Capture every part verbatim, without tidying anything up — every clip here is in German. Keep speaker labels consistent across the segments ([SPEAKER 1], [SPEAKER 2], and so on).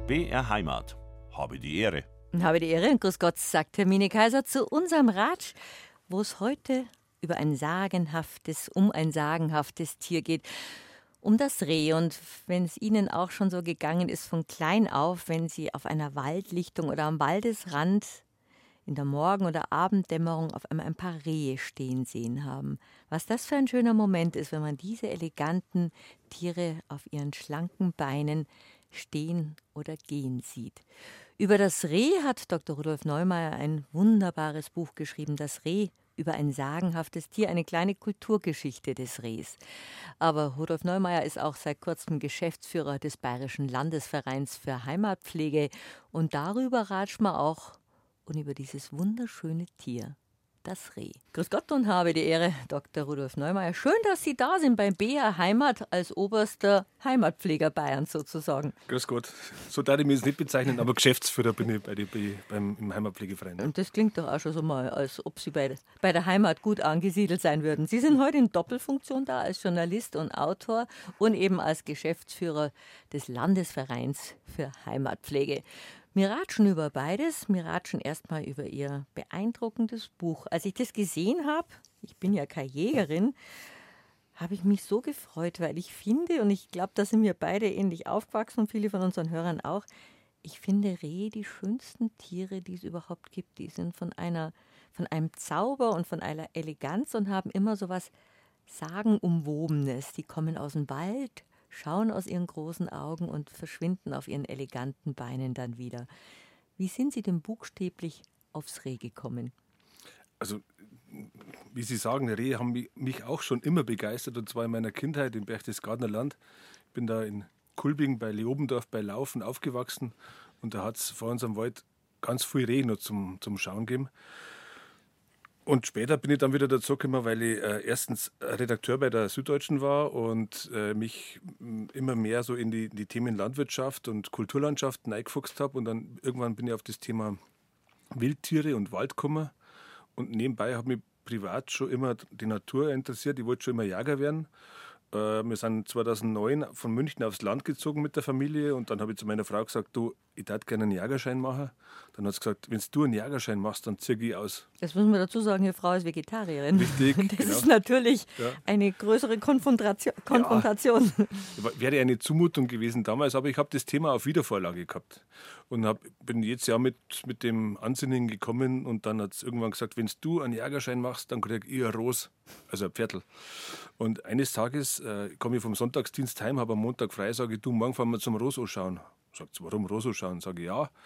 [SPEAKER 1] B R Heimat. Habe die Ehre.
[SPEAKER 2] Habe die Ehre und grüß Gott, sagt Hermine Kaiser zu unserem Ratsch, wo es heute über ein sagenhaftes, um ein sagenhaftes Tier geht. Um das Reh. Und wenn es Ihnen auch schon so gegangen ist von klein auf, wenn Sie auf einer Waldlichtung oder am Waldesrand in der Morgen- oder Abenddämmerung auf einmal ein paar Rehe stehen sehen haben. Was das für ein schöner Moment ist, wenn man diese eleganten Tiere auf ihren schlanken Beinen stehen oder gehen sieht. Über das Reh hat Doktor Rudolf Neumeier ein wunderbares Buch geschrieben, das Reh, über ein sagenhaftes Tier, eine kleine Kulturgeschichte des Rehs. Aber Rudolf Neumeier ist auch seit kurzem Geschäftsführer des Bayerischen Landesvereins für Heimatpflege und darüber ratscht man auch und über dieses wunderschöne Tier, das Reh. Grüß Gott und habe die Ehre, Doktor Rudolf Neumeier. Schön, dass Sie da sind bei B R Heimat als oberster Heimatpfleger Bayerns sozusagen.
[SPEAKER 3] Grüß Gott. So darf ich mich jetzt nicht bezeichnen, aber Geschäftsführer bin ich bei die, bei, beim, im Heimatpflegeverein.
[SPEAKER 2] Und das klingt doch auch schon so mal, als ob Sie bei, bei der Heimat gut angesiedelt sein würden. Sie sind heute in Doppelfunktion da, als Journalist und Autor und eben als Geschäftsführer des Landesvereins für Heimatpflege. Wir ratschen über beides. Wir ratschen erstmal über Ihr beeindruckendes Buch. Als ich das gesehen habe, ich bin ja keine Jägerin, habe ich mich so gefreut, weil ich finde, und ich glaube, da sind wir beide ähnlich aufgewachsen und viele von unseren Hörern auch, ich finde Rehe die schönsten Tiere, die es überhaupt gibt. Die sind von einer, von einem Zauber und von einer Eleganz und haben immer so was Sagenumwobenes. Die kommen aus dem Wald, schauen aus ihren großen Augen und verschwinden auf ihren eleganten Beinen dann wieder. Wie sind Sie denn buchstäblich aufs Reh gekommen?
[SPEAKER 3] Also, wie Sie sagen, Rehe haben mich auch schon immer begeistert, und zwar in meiner Kindheit im Berchtesgadener Land. Ich bin da in Kulbing bei Leobendorf bei Laufen aufgewachsen und da hat es vor unserem Wald ganz viel Rehe noch zum, zum Schauen gegeben. Und später bin ich dann wieder dazu gekommen, weil ich äh, erstens Redakteur bei der Süddeutschen war und äh, mich m, immer mehr so in die, die Themen Landwirtschaft und Kulturlandschaft eingefuchst habe. Und dann irgendwann bin ich auf das Thema Wildtiere und Wald gekommen. Und nebenbei hat mich privat schon immer die Natur interessiert. Ich wollte schon immer Jäger werden. Äh, wir sind zweitausendneun von München aufs Land gezogen mit der Familie. Und dann habe ich zu meiner Frau gesagt, du, ich würde gerne einen Jägerschein machen. Dann hat sie gesagt, wenn du einen Jägerschein machst, dann ziehe ich aus.
[SPEAKER 2] Das müssen wir dazu sagen, Ihre Frau ist Vegetarierin.
[SPEAKER 3] Richtig,
[SPEAKER 2] Das
[SPEAKER 3] genau.
[SPEAKER 2] ist natürlich
[SPEAKER 3] Ja.
[SPEAKER 2] eine größere Konfrontation. Konfrontation.
[SPEAKER 3] Ja, wäre eine Zumutung gewesen damals, aber ich habe das Thema auf Wiedervorlage gehabt. Und hab, bin jetzt ja mit, mit dem Ansinnen gekommen und dann hat es irgendwann gesagt, wenn du einen Jägerschein machst, dann krieg ich ein Ros, also ein Pferdl. Und eines Tages äh, komme ich vom Sonntagsdienst heim, habe am Montag frei, sage ich, du, morgen fahren wir zum Ros anschauen. Sagt sie, warum Ros anschauen? Sage ich, ja,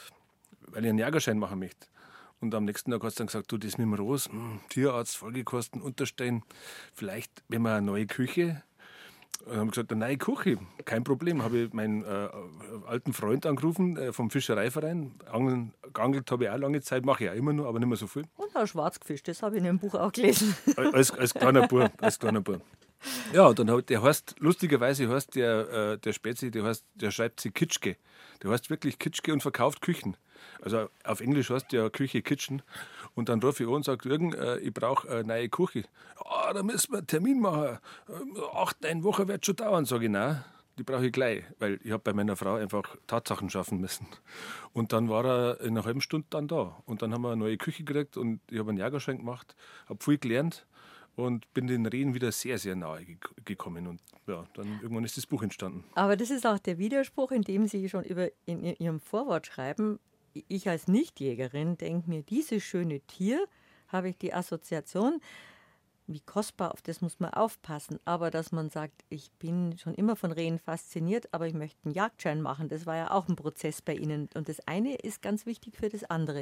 [SPEAKER 3] weil ich einen Jägerschein machen möchte. Und am nächsten Tag hat sie dann gesagt, du, das mit dem Ros, mh, Tierarzt, Folgekosten, Unterstellen, vielleicht, wenn wir eine neue Küche. Und dann haben wir gesagt, eine neue Küche, kein Problem. Habe ich meinen äh, alten Freund angerufen äh, vom Fischereiverein. Angeln, geangelt habe ich auch lange Zeit, mache ich auch immer noch, aber nicht mehr so viel.
[SPEAKER 2] Und auch schwarz gefischt, das habe ich in dem Buch auch gelesen.
[SPEAKER 3] Als, als kleiner Bub, als kleiner Bub. Ja, und dann hat, der heißt, lustigerweise heißt der, äh, der Spezi, der, heißt, der schreibt sich Kitschke. Der heißt wirklich Kitschke und verkauft Küchen. Also auf Englisch heißt der Küche Kitchen. Und dann rufe ich an und sage, Jürgen, äh, ich brauche eine neue Küche. Ah, da müssen wir einen Termin machen. Acht, neun Wochen wird schon dauern. Sage ich, nein, die brauche ich gleich. Weil ich habe bei meiner Frau einfach Tatsachen schaffen müssen. Und dann war er in einer halben Stunde dann da. Und dann haben wir eine neue Küche gekriegt und ich habe einen Jägerschein gemacht, habe viel gelernt. Und bin den Rehen wieder sehr, sehr nahe gekommen. Und ja, dann irgendwann ist das Buch entstanden.
[SPEAKER 2] Aber das ist auch der Widerspruch, in dem Sie schon über in Ihrem Vorwort schreiben. Ich als Nichtjägerin denke mir, dieses schöne Tier, habe ich die Assoziation, wie kostbar, auf das muss man aufpassen. Aber dass man sagt, ich bin schon immer von Rehen fasziniert, aber ich möchte einen Jagdschein machen, das war ja auch ein Prozess bei Ihnen. Und das eine ist ganz wichtig für das andere.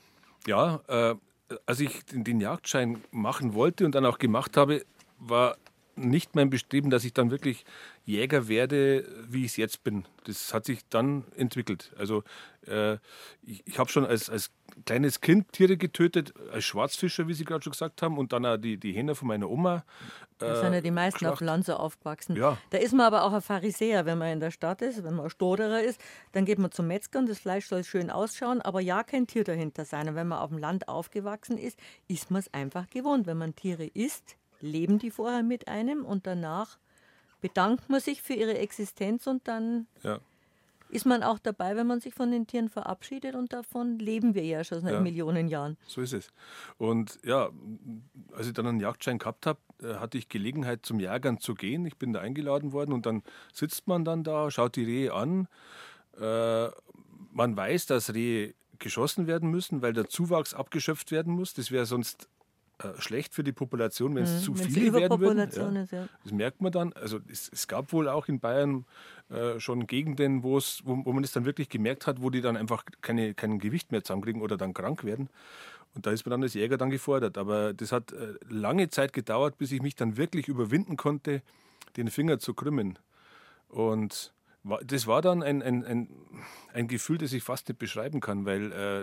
[SPEAKER 3] Ja, äh, als ich den, den Jagdschein machen wollte und dann auch gemacht habe, war nicht mein Bestreben, dass ich dann wirklich Jäger werde, wie ich es jetzt bin. Das hat sich dann entwickelt. Also äh, ich, ich habe schon als, als kleines Kind Tiere getötet, als Schwarzfischer, wie Sie gerade schon gesagt haben, und dann auch die, die Hähner von meiner Oma. Äh,
[SPEAKER 2] Da sind ja die meisten
[SPEAKER 3] geschlacht.
[SPEAKER 2] auf dem Land so aufgewachsen.
[SPEAKER 3] Ja.
[SPEAKER 2] Da ist man aber auch ein Pharisäer, wenn man in der Stadt ist, wenn man ein Stoderer ist, dann geht man zum Metzger und das Fleisch soll schön ausschauen, aber ja kein Tier dahinter sein. Und wenn man auf dem Land aufgewachsen ist, ist man es einfach gewohnt. Wenn man Tiere isst, leben die vorher mit einem und danach bedankt man sich für ihre Existenz und dann
[SPEAKER 3] Ja.
[SPEAKER 2] ist man auch dabei, wenn man sich von den Tieren verabschiedet und davon leben wir ja schon seit
[SPEAKER 3] Ja.
[SPEAKER 2] Millionen Jahren.
[SPEAKER 3] So ist es. Und ja, als ich dann einen Jagdschein gehabt habe, hatte ich Gelegenheit zum Jagern zu gehen. Ich bin da eingeladen worden und dann sitzt man dann da, schaut die Rehe an. Äh, man weiß, dass Rehe geschossen werden müssen, weil der Zuwachs abgeschöpft werden muss. Das wäre sonst äh, schlecht für die Population, wenn es
[SPEAKER 2] Mhm,
[SPEAKER 3] zu
[SPEAKER 2] wenn's
[SPEAKER 3] viele werden würden.
[SPEAKER 2] Überpopulation
[SPEAKER 3] Ja.
[SPEAKER 2] ist, ja.
[SPEAKER 3] Das merkt man dann. Also es, es gab wohl auch in Bayern äh, schon Gegenden, wo, es, wo, wo man es dann wirklich gemerkt hat, wo die dann einfach keine, kein Gewicht mehr zusammenkriegen oder dann krank werden. Und da ist man dann als Jäger dann gefordert. Aber das hat äh, lange Zeit gedauert, bis ich mich dann wirklich überwinden konnte, den Finger zu krümmen. Und wa- das war dann ein, ein, ein, ein Gefühl, das ich fast nicht beschreiben kann, weil äh,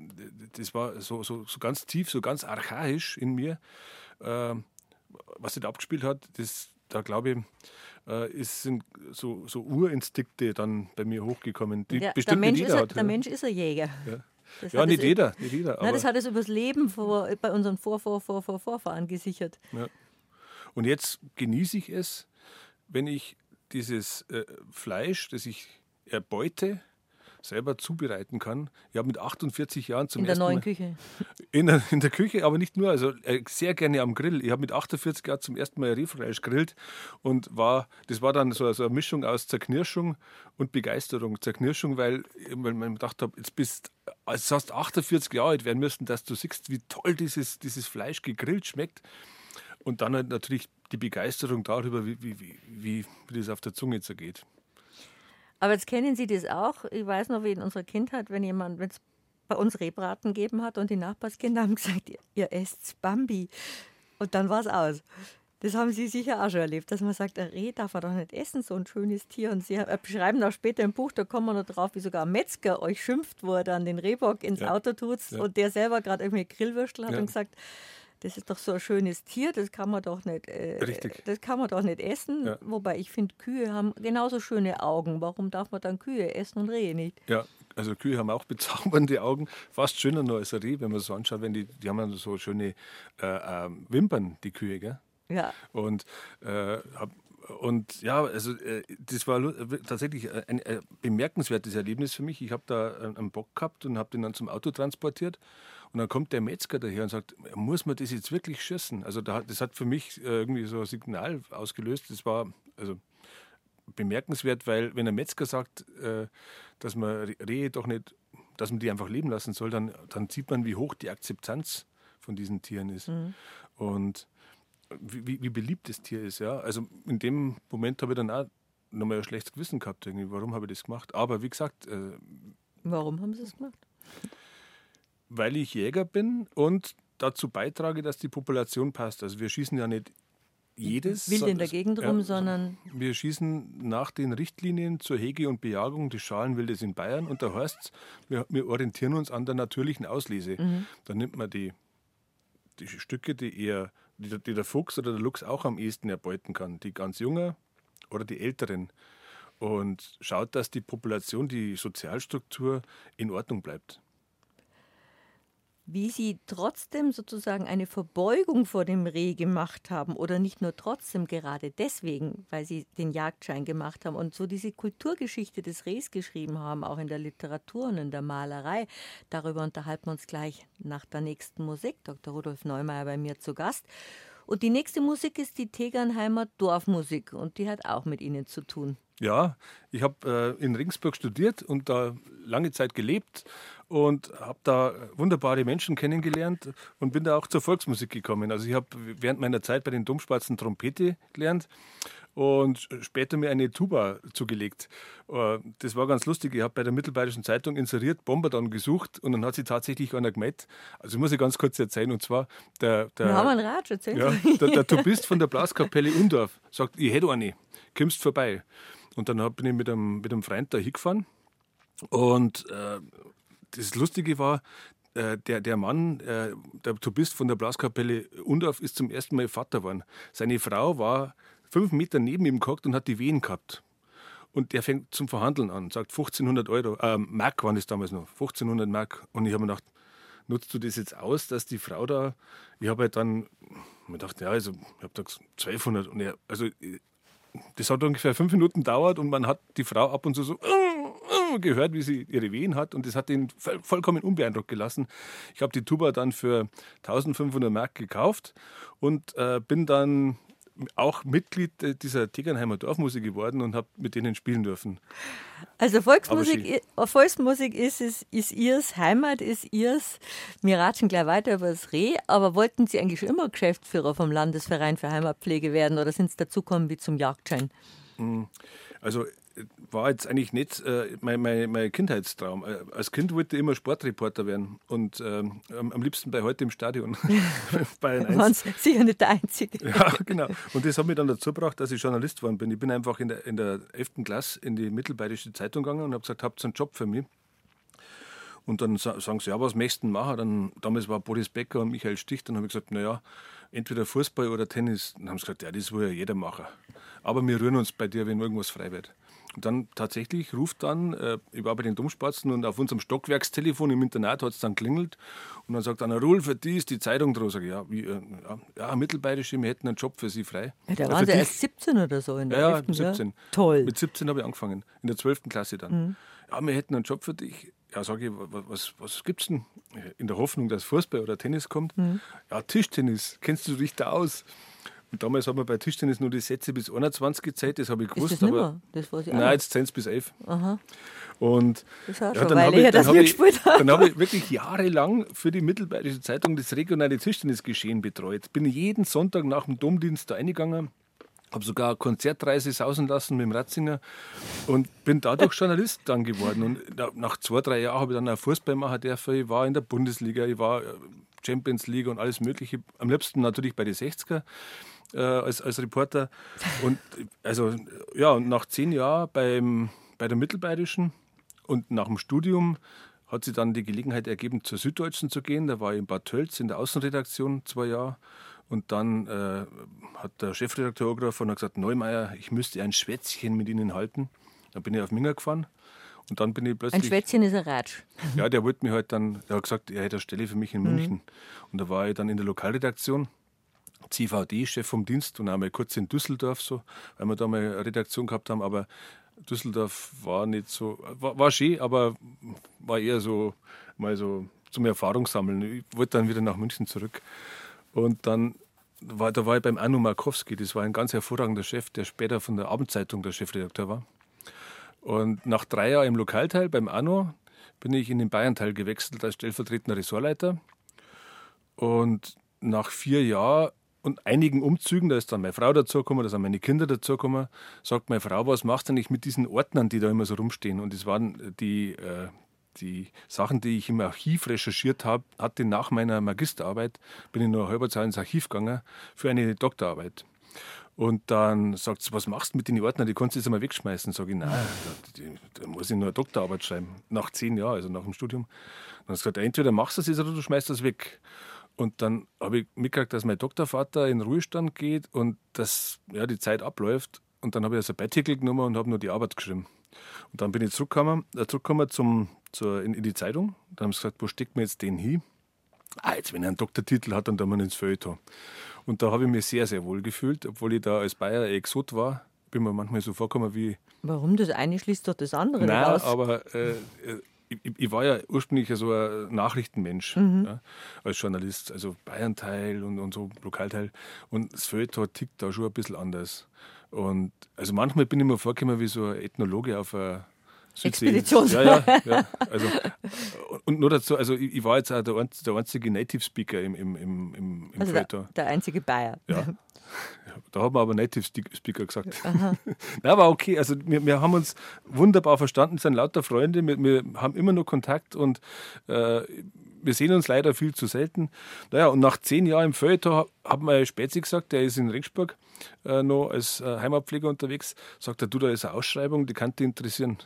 [SPEAKER 3] das war so, so, so ganz tief, so ganz archaisch in mir. Äh, was sich da abgespielt hat, das, da glaube ich, äh, ist, sind so, so Urinstinkte dann bei mir hochgekommen, die
[SPEAKER 2] Ja, der,
[SPEAKER 3] bestimmt
[SPEAKER 2] Mensch
[SPEAKER 3] nicht
[SPEAKER 2] ist
[SPEAKER 3] jeder
[SPEAKER 2] ein,
[SPEAKER 3] hat.
[SPEAKER 2] der Mensch ist ein Jäger.
[SPEAKER 3] Ja.
[SPEAKER 2] Das
[SPEAKER 3] Ja,
[SPEAKER 2] hat
[SPEAKER 3] nicht
[SPEAKER 2] es-
[SPEAKER 3] jeder, nicht jeder.
[SPEAKER 2] Nein,
[SPEAKER 3] Aber,
[SPEAKER 2] das hat es übers Leben vor, bei unseren Vor, Vor, Vor, Vor, Vorfahren gesichert.
[SPEAKER 3] ja. Und jetzt genieße ich es, wenn ich dieses äh, Fleisch, das ich erbeute, selber zubereiten kann. Ich habe mit achtundvierzig Jahren zum
[SPEAKER 2] In der
[SPEAKER 3] ersten
[SPEAKER 2] neuen
[SPEAKER 3] Mal
[SPEAKER 2] Küche.
[SPEAKER 3] in der, in der Küche, aber nicht nur, also äh, sehr gerne am Grill. Ich habe mit achtundvierzig Jahren zum ersten Mal Rehfleisch grillt und war, das war dann so, so eine Mischung aus Zerknirschung und Begeisterung. Zerknirschung, weil, weil man gedacht habe, jetzt bist als hast achtundvierzig Jahre alt werden müssen, dass du siehst, wie toll dieses, dieses Fleisch gegrillt schmeckt. Und dann halt natürlich die Begeisterung darüber, wie, wie, wie, wie, wie das auf der Zunge zergeht.
[SPEAKER 2] Aber jetzt kennen Sie das auch. Ich weiß noch, wie in unserer Kindheit, wenn jemand, wenn es bei uns Rehbraten gegeben hat und die Nachbarskinder haben gesagt, ihr, ihr esst Bambi. Und dann war es aus. Das haben Sie sicher auch schon erlebt, dass man sagt, ein Reh darf man doch nicht essen, so ein schönes Tier. Und Sie äh, beschreiben auch später im Buch, da kommen wir noch drauf, wie sogar ein Metzger euch schimpft, wo er dann den Rehbock ins
[SPEAKER 3] Ja.
[SPEAKER 2] Auto tut
[SPEAKER 3] Ja.
[SPEAKER 2] und der selber gerade irgendwie Grillwürstel hat
[SPEAKER 3] Ja.
[SPEAKER 2] und gesagt, das ist doch so ein schönes Tier, das kann man doch nicht, äh,
[SPEAKER 3] Richtig.
[SPEAKER 2] das kann man doch nicht essen.
[SPEAKER 3] Ja.
[SPEAKER 2] Wobei ich finde, Kühe haben genauso schöne Augen. Warum darf man dann Kühe essen und Rehe nicht?
[SPEAKER 3] Ja, also Kühe haben auch bezaubernde Augen, fast schöner noch als ein Reh, wenn man es so anschaut. Wenn die, die haben dann so schöne äh, äh, Wimpern, die Kühe, gell?
[SPEAKER 2] Ja,
[SPEAKER 3] Und, äh, hab, und ja, also äh, das war lu- tatsächlich ein, ein bemerkenswertes Erlebnis für mich. Ich habe da einen Bock gehabt und habe den dann zum Auto transportiert. Und dann kommt der Metzger daher und sagt, muss man das jetzt wirklich schießen? Also da, hat- das hat für mich äh, irgendwie so ein Signal ausgelöst. Das war also bemerkenswert, weil wenn ein Metzger sagt, äh, dass man Rehe doch nicht, dass man die einfach leben lassen soll, dann, dann sieht man, wie hoch die Akzeptanz von diesen Tieren ist. Und wie, wie, wie beliebt das Tier ist. Ja? Also in dem Moment habe ich dann auch nochmal ein schlechtes Gewissen gehabt. Irgendwie. Warum habe ich das gemacht? Aber wie gesagt, äh,
[SPEAKER 2] warum haben Sie es gemacht?
[SPEAKER 3] weil ich Jäger bin und dazu beitrage, dass die Population passt. Also wir schießen ja nicht jedes.
[SPEAKER 2] Wild in der
[SPEAKER 3] so-
[SPEAKER 2] Gegend rum, sondern
[SPEAKER 3] Wir schießen nach den Richtlinien zur Hege und Bejagung des Schalenwildes in Bayern. Und da heißt es, wir, wir orientieren uns an der natürlichen Auslese. Da nimmt man die, die Stücke, die eher die, der- die der Fuchs oder der Luchs auch am ehesten erbeuten kann. Die ganz Jungen oder die Älteren. Und schaut, dass die Population, die Sozialstruktur in Ordnung bleibt.
[SPEAKER 2] wie Sie trotzdem sozusagen eine Verbeugung vor dem Reh gemacht haben oder nicht nur trotzdem, gerade deswegen, weil Sie den Jagdschein gemacht haben und so diese Kulturgeschichte des Rehs geschrieben haben, auch in der Literatur und in der Malerei. Darüber unterhalten wir uns gleich nach der nächsten Musik. Doktor Rudolf Neumeier bei mir zu Gast. Und die nächste Musik ist die Tegernheimer Dorfmusik und die hat auch mit Ihnen zu tun.
[SPEAKER 3] Ja, ich habe äh, in Regensburg studiert und da lange Zeit gelebt und habe da wunderbare Menschen kennengelernt und bin da auch zur Volksmusik gekommen. Also ich habe während meiner Zeit bei den Domspatzen Trompete gelernt und später mir eine Tuba zugelegt. Äh, das war ganz lustig. Ich habe bei der Mittelbayerischen Zeitung inseriert, Bombardon gesucht und dann hat sie tatsächlich einer gemeldet. Also muss ich ganz kurz erzählen und zwar der... der
[SPEAKER 2] Wir haben einen Ratsch, erzählen
[SPEAKER 3] ja,
[SPEAKER 2] Sie.
[SPEAKER 3] der, der Tubist von der Blaskapelle Undorf sagt, ich hätte eine, kommst vorbei. Und dann bin ich mit einem, mit einem Freund da hingefahren. Und äh, das Lustige war, äh, der, der Mann, äh, der Tubist von der Blaskapelle Undorf, ist zum ersten Mal Vater geworden. Seine Frau war fünf Meter neben ihm gehockt und hat die Wehen gehabt. Und der fängt zum Verhandeln an, sagt fünfzehnhundert Euro, äh, Mark waren das damals noch, fünfzehnhundert Mark. Und ich habe mir gedacht, nutzt du das jetzt aus, dass die Frau da, ich habe halt dann, ich gedacht, ja, also, ich habe da gesagt, zwölfhundert. Und er, also, das hat ungefähr fünf Minuten gedauert und man hat die Frau ab und zu so nur gehört, wie sie ihre Wehen hat und das hat ihn voll, vollkommen unbeeindruckt gelassen. Ich habe die Tuba dann für eintausendfünfhundert Mark gekauft und äh, bin dann auch Mitglied dieser Tegernheimer Dorfmusik geworden und habe mit denen spielen dürfen.
[SPEAKER 2] Also Volksmusik, Volksmusik ist, ist, ist ihrs, Heimat ist ihrs. Wir ratschen gleich weiter über das Reh, aber wollten Sie eigentlich schon immer Geschäftsführer vom Landesverein für Heimatpflege werden oder sind Sie dazugekommen wie zum Jagdschein?
[SPEAKER 3] Also war jetzt eigentlich nicht äh, mein, mein, mein Kindheitstraum. Äh, als Kind wollte ich immer Sportreporter werden und äh, am, am liebsten bei heute im Stadion. Bayern eins.
[SPEAKER 2] Waren Sie sicher nicht der Einzige.
[SPEAKER 3] Ja, genau. Und das hat mich dann dazu gebracht, dass ich Journalist geworden bin. Ich bin einfach in der, in der elften Klasse in die Mittelbayerische Zeitung gegangen und habe gesagt, habt ihr einen Job für mich? Und dann sagen sie, ja, was möchtest du denn machen? Dann, damals war Boris Becker und Michael Stich. Dann habe ich gesagt, naja, entweder Fußball oder Tennis. Dann haben sie gesagt, ja, das will ja jeder machen. Aber wir rühren uns bei dir, wenn irgendwas frei wird. Und dann tatsächlich ruft dann, äh, ich war bei den Domspatzen und auf unserem Stockwerkstelefon im Internat hat es dann klingelt. Und dann sagt einer, Rul, für die ist die Zeitung draus. Sag ich, ja, wie, äh, ja, ja, Mittelbayerische, wir hätten einen Job für Sie frei.
[SPEAKER 2] Ja, da
[SPEAKER 3] äh,
[SPEAKER 2] waren Sie erst siebzehn oder so in der
[SPEAKER 3] Ja,
[SPEAKER 2] elften,
[SPEAKER 3] siebzehn.
[SPEAKER 2] Ja? Toll.
[SPEAKER 3] Mit siebzehn habe ich angefangen, in der zwölften Klasse dann. Mhm. Ja, wir hätten einen Job für dich. Ja, sage ich, was, was gibt es denn? In der Hoffnung, dass Fußball oder Tennis kommt. Mhm. Ja, Tischtennis, kennst du dich da aus? Und damals hat man bei Tischtennis nur die Sätze bis einundzwanzig gezählt, das habe ich gewusst.
[SPEAKER 2] Ist das
[SPEAKER 3] aber
[SPEAKER 2] das weiß ich
[SPEAKER 3] nein,
[SPEAKER 2] auch.
[SPEAKER 3] jetzt zehn bis elf.
[SPEAKER 2] Aha.
[SPEAKER 3] Und
[SPEAKER 2] das ist auch
[SPEAKER 3] ja,
[SPEAKER 2] schon
[SPEAKER 3] dann
[SPEAKER 2] eine
[SPEAKER 3] habe
[SPEAKER 2] Weile her,
[SPEAKER 3] ich, dann
[SPEAKER 2] dass
[SPEAKER 3] habe
[SPEAKER 2] wir
[SPEAKER 3] ich,
[SPEAKER 2] gespielt haben.
[SPEAKER 3] dann habe ich wirklich jahrelang für die Mittelbayerische Zeitung das regionale Tischtennisgeschehen betreut. Bin jeden Sonntag nach dem Domdienst da reingegangen, habe sogar eine Konzertreise sausen lassen mit dem Ratzinger und bin dadurch Journalist dann geworden. Und nach zwei, drei Jahren habe ich dann auch Fußball machen dürfen. Ich war in der Bundesliga, ich war Champions League und alles Mögliche. Am liebsten natürlich bei den sechziger äh, als, als Reporter. Und also ja, und nach zehn Jahren beim, bei der Mittelbayerischen und nach dem Studium hat sich dann die Gelegenheit ergeben, zur Süddeutschen zu gehen. Da war ich in Bad Tölz in der Außenredaktion zwei Jahre. Und dann äh, hat der Chefredakteur angerufen und hat gesagt, Neumeier, ich müsste ein Schwätzchen mit Ihnen halten. Dann bin ich auf Minger gefahren und dann bin ich plötzlich...
[SPEAKER 2] Ein Schwätzchen ist ein Ratsch.
[SPEAKER 3] Ja, der wollte mich halt dann, der hat gesagt, er hätte eine Stelle für mich in München. Mhm. Und da war ich dann in der Lokalredaktion, C V D, Chef vom Dienst und einmal kurz in Düsseldorf so, weil wir da mal eine Redaktion gehabt haben, aber Düsseldorf war nicht so, war, war schön, aber war eher so, mal so zum Erfahrungssammeln. Ich wollte dann wieder nach München zurück. Und dann war, da war ich beim Anno Markowski, das war ein ganz hervorragender Chef, der später von der Abendzeitung der Chefredakteur war. Und nach drei Jahren im Lokalteil beim Anno bin ich in den Bayernteil gewechselt als stellvertretender Ressortleiter. Und nach vier Jahren und einigen Umzügen, da ist dann meine Frau dazugekommen, da sind meine Kinder dazugekommen, sagt meine Frau, was machst du eigentlich mit diesen Ordnern, die da immer so rumstehen? Und das waren die... Äh, Die Sachen, die ich im Archiv recherchiert habe, hatte nach meiner Magisterarbeit, bin ich noch eine halbe Zeit ins Archiv gegangen für eine Doktorarbeit. Und dann sagt sie, was machst du mit den Ordnern, die kannst du jetzt einmal wegschmeißen. Sag ich, nein, da, da muss ich nur eine Doktorarbeit schreiben, nach zehn Jahren, also nach dem Studium. Dann hat sie gesagt, entweder machst du das jetzt oder du schmeißt das weg. Und dann habe ich mitgekriegt, dass mein Doktorvater in Ruhestand geht und dass ja, die Zeit abläuft. Und dann habe ich also ein Sabbatickel genommen und habe nur die Arbeit geschrieben. Und dann bin ich zurückgekommen, äh, zurückgekommen zum, zur, in, in die Zeitung. Dann haben sie gesagt, wo steckt man jetzt den hin? Ah, jetzt, wenn er einen Doktortitel hat, dann tun wir ihn ins Feuilleton. Und da habe ich mich sehr, sehr wohl gefühlt, obwohl ich da als Bayer ein Exot war. Bin mir manchmal so vorgekommen wie...
[SPEAKER 2] Warum? Das eine schließt doch das andere
[SPEAKER 3] Nein,
[SPEAKER 2] raus.
[SPEAKER 3] aber äh, ich, ich war ja ursprünglich so ein Nachrichtenmensch, mhm. ja, als Journalist. Also Bayernteil und, und so Lokalteil. Und das Feuilleton tickt da schon ein bisschen anders. Und also manchmal bin ich mir vorgekommen wie so ein Ethnologe auf einer
[SPEAKER 2] Expedition.
[SPEAKER 3] Ja, ja, ja. Also, und nur dazu, also ich, ich war jetzt auch der, der einzige Native Speaker im, im, im, im
[SPEAKER 2] also
[SPEAKER 3] Feuilleton.
[SPEAKER 2] Der, der einzige Bayer.
[SPEAKER 3] Ja. Da haben wir aber Native Speaker gesagt. Nein, aber okay, also wir, wir haben uns wunderbar verstanden, sind lauter Freunde, wir, wir haben immer noch Kontakt und äh, wir sehen uns leider viel zu selten. Naja, und nach zehn Jahren im Feuilleton hat mir Spätzi gesagt, der ist in Regensburg äh, noch als äh, Heimatpfleger unterwegs, sagt er, du, da ist eine Ausschreibung, die kann dich interessieren.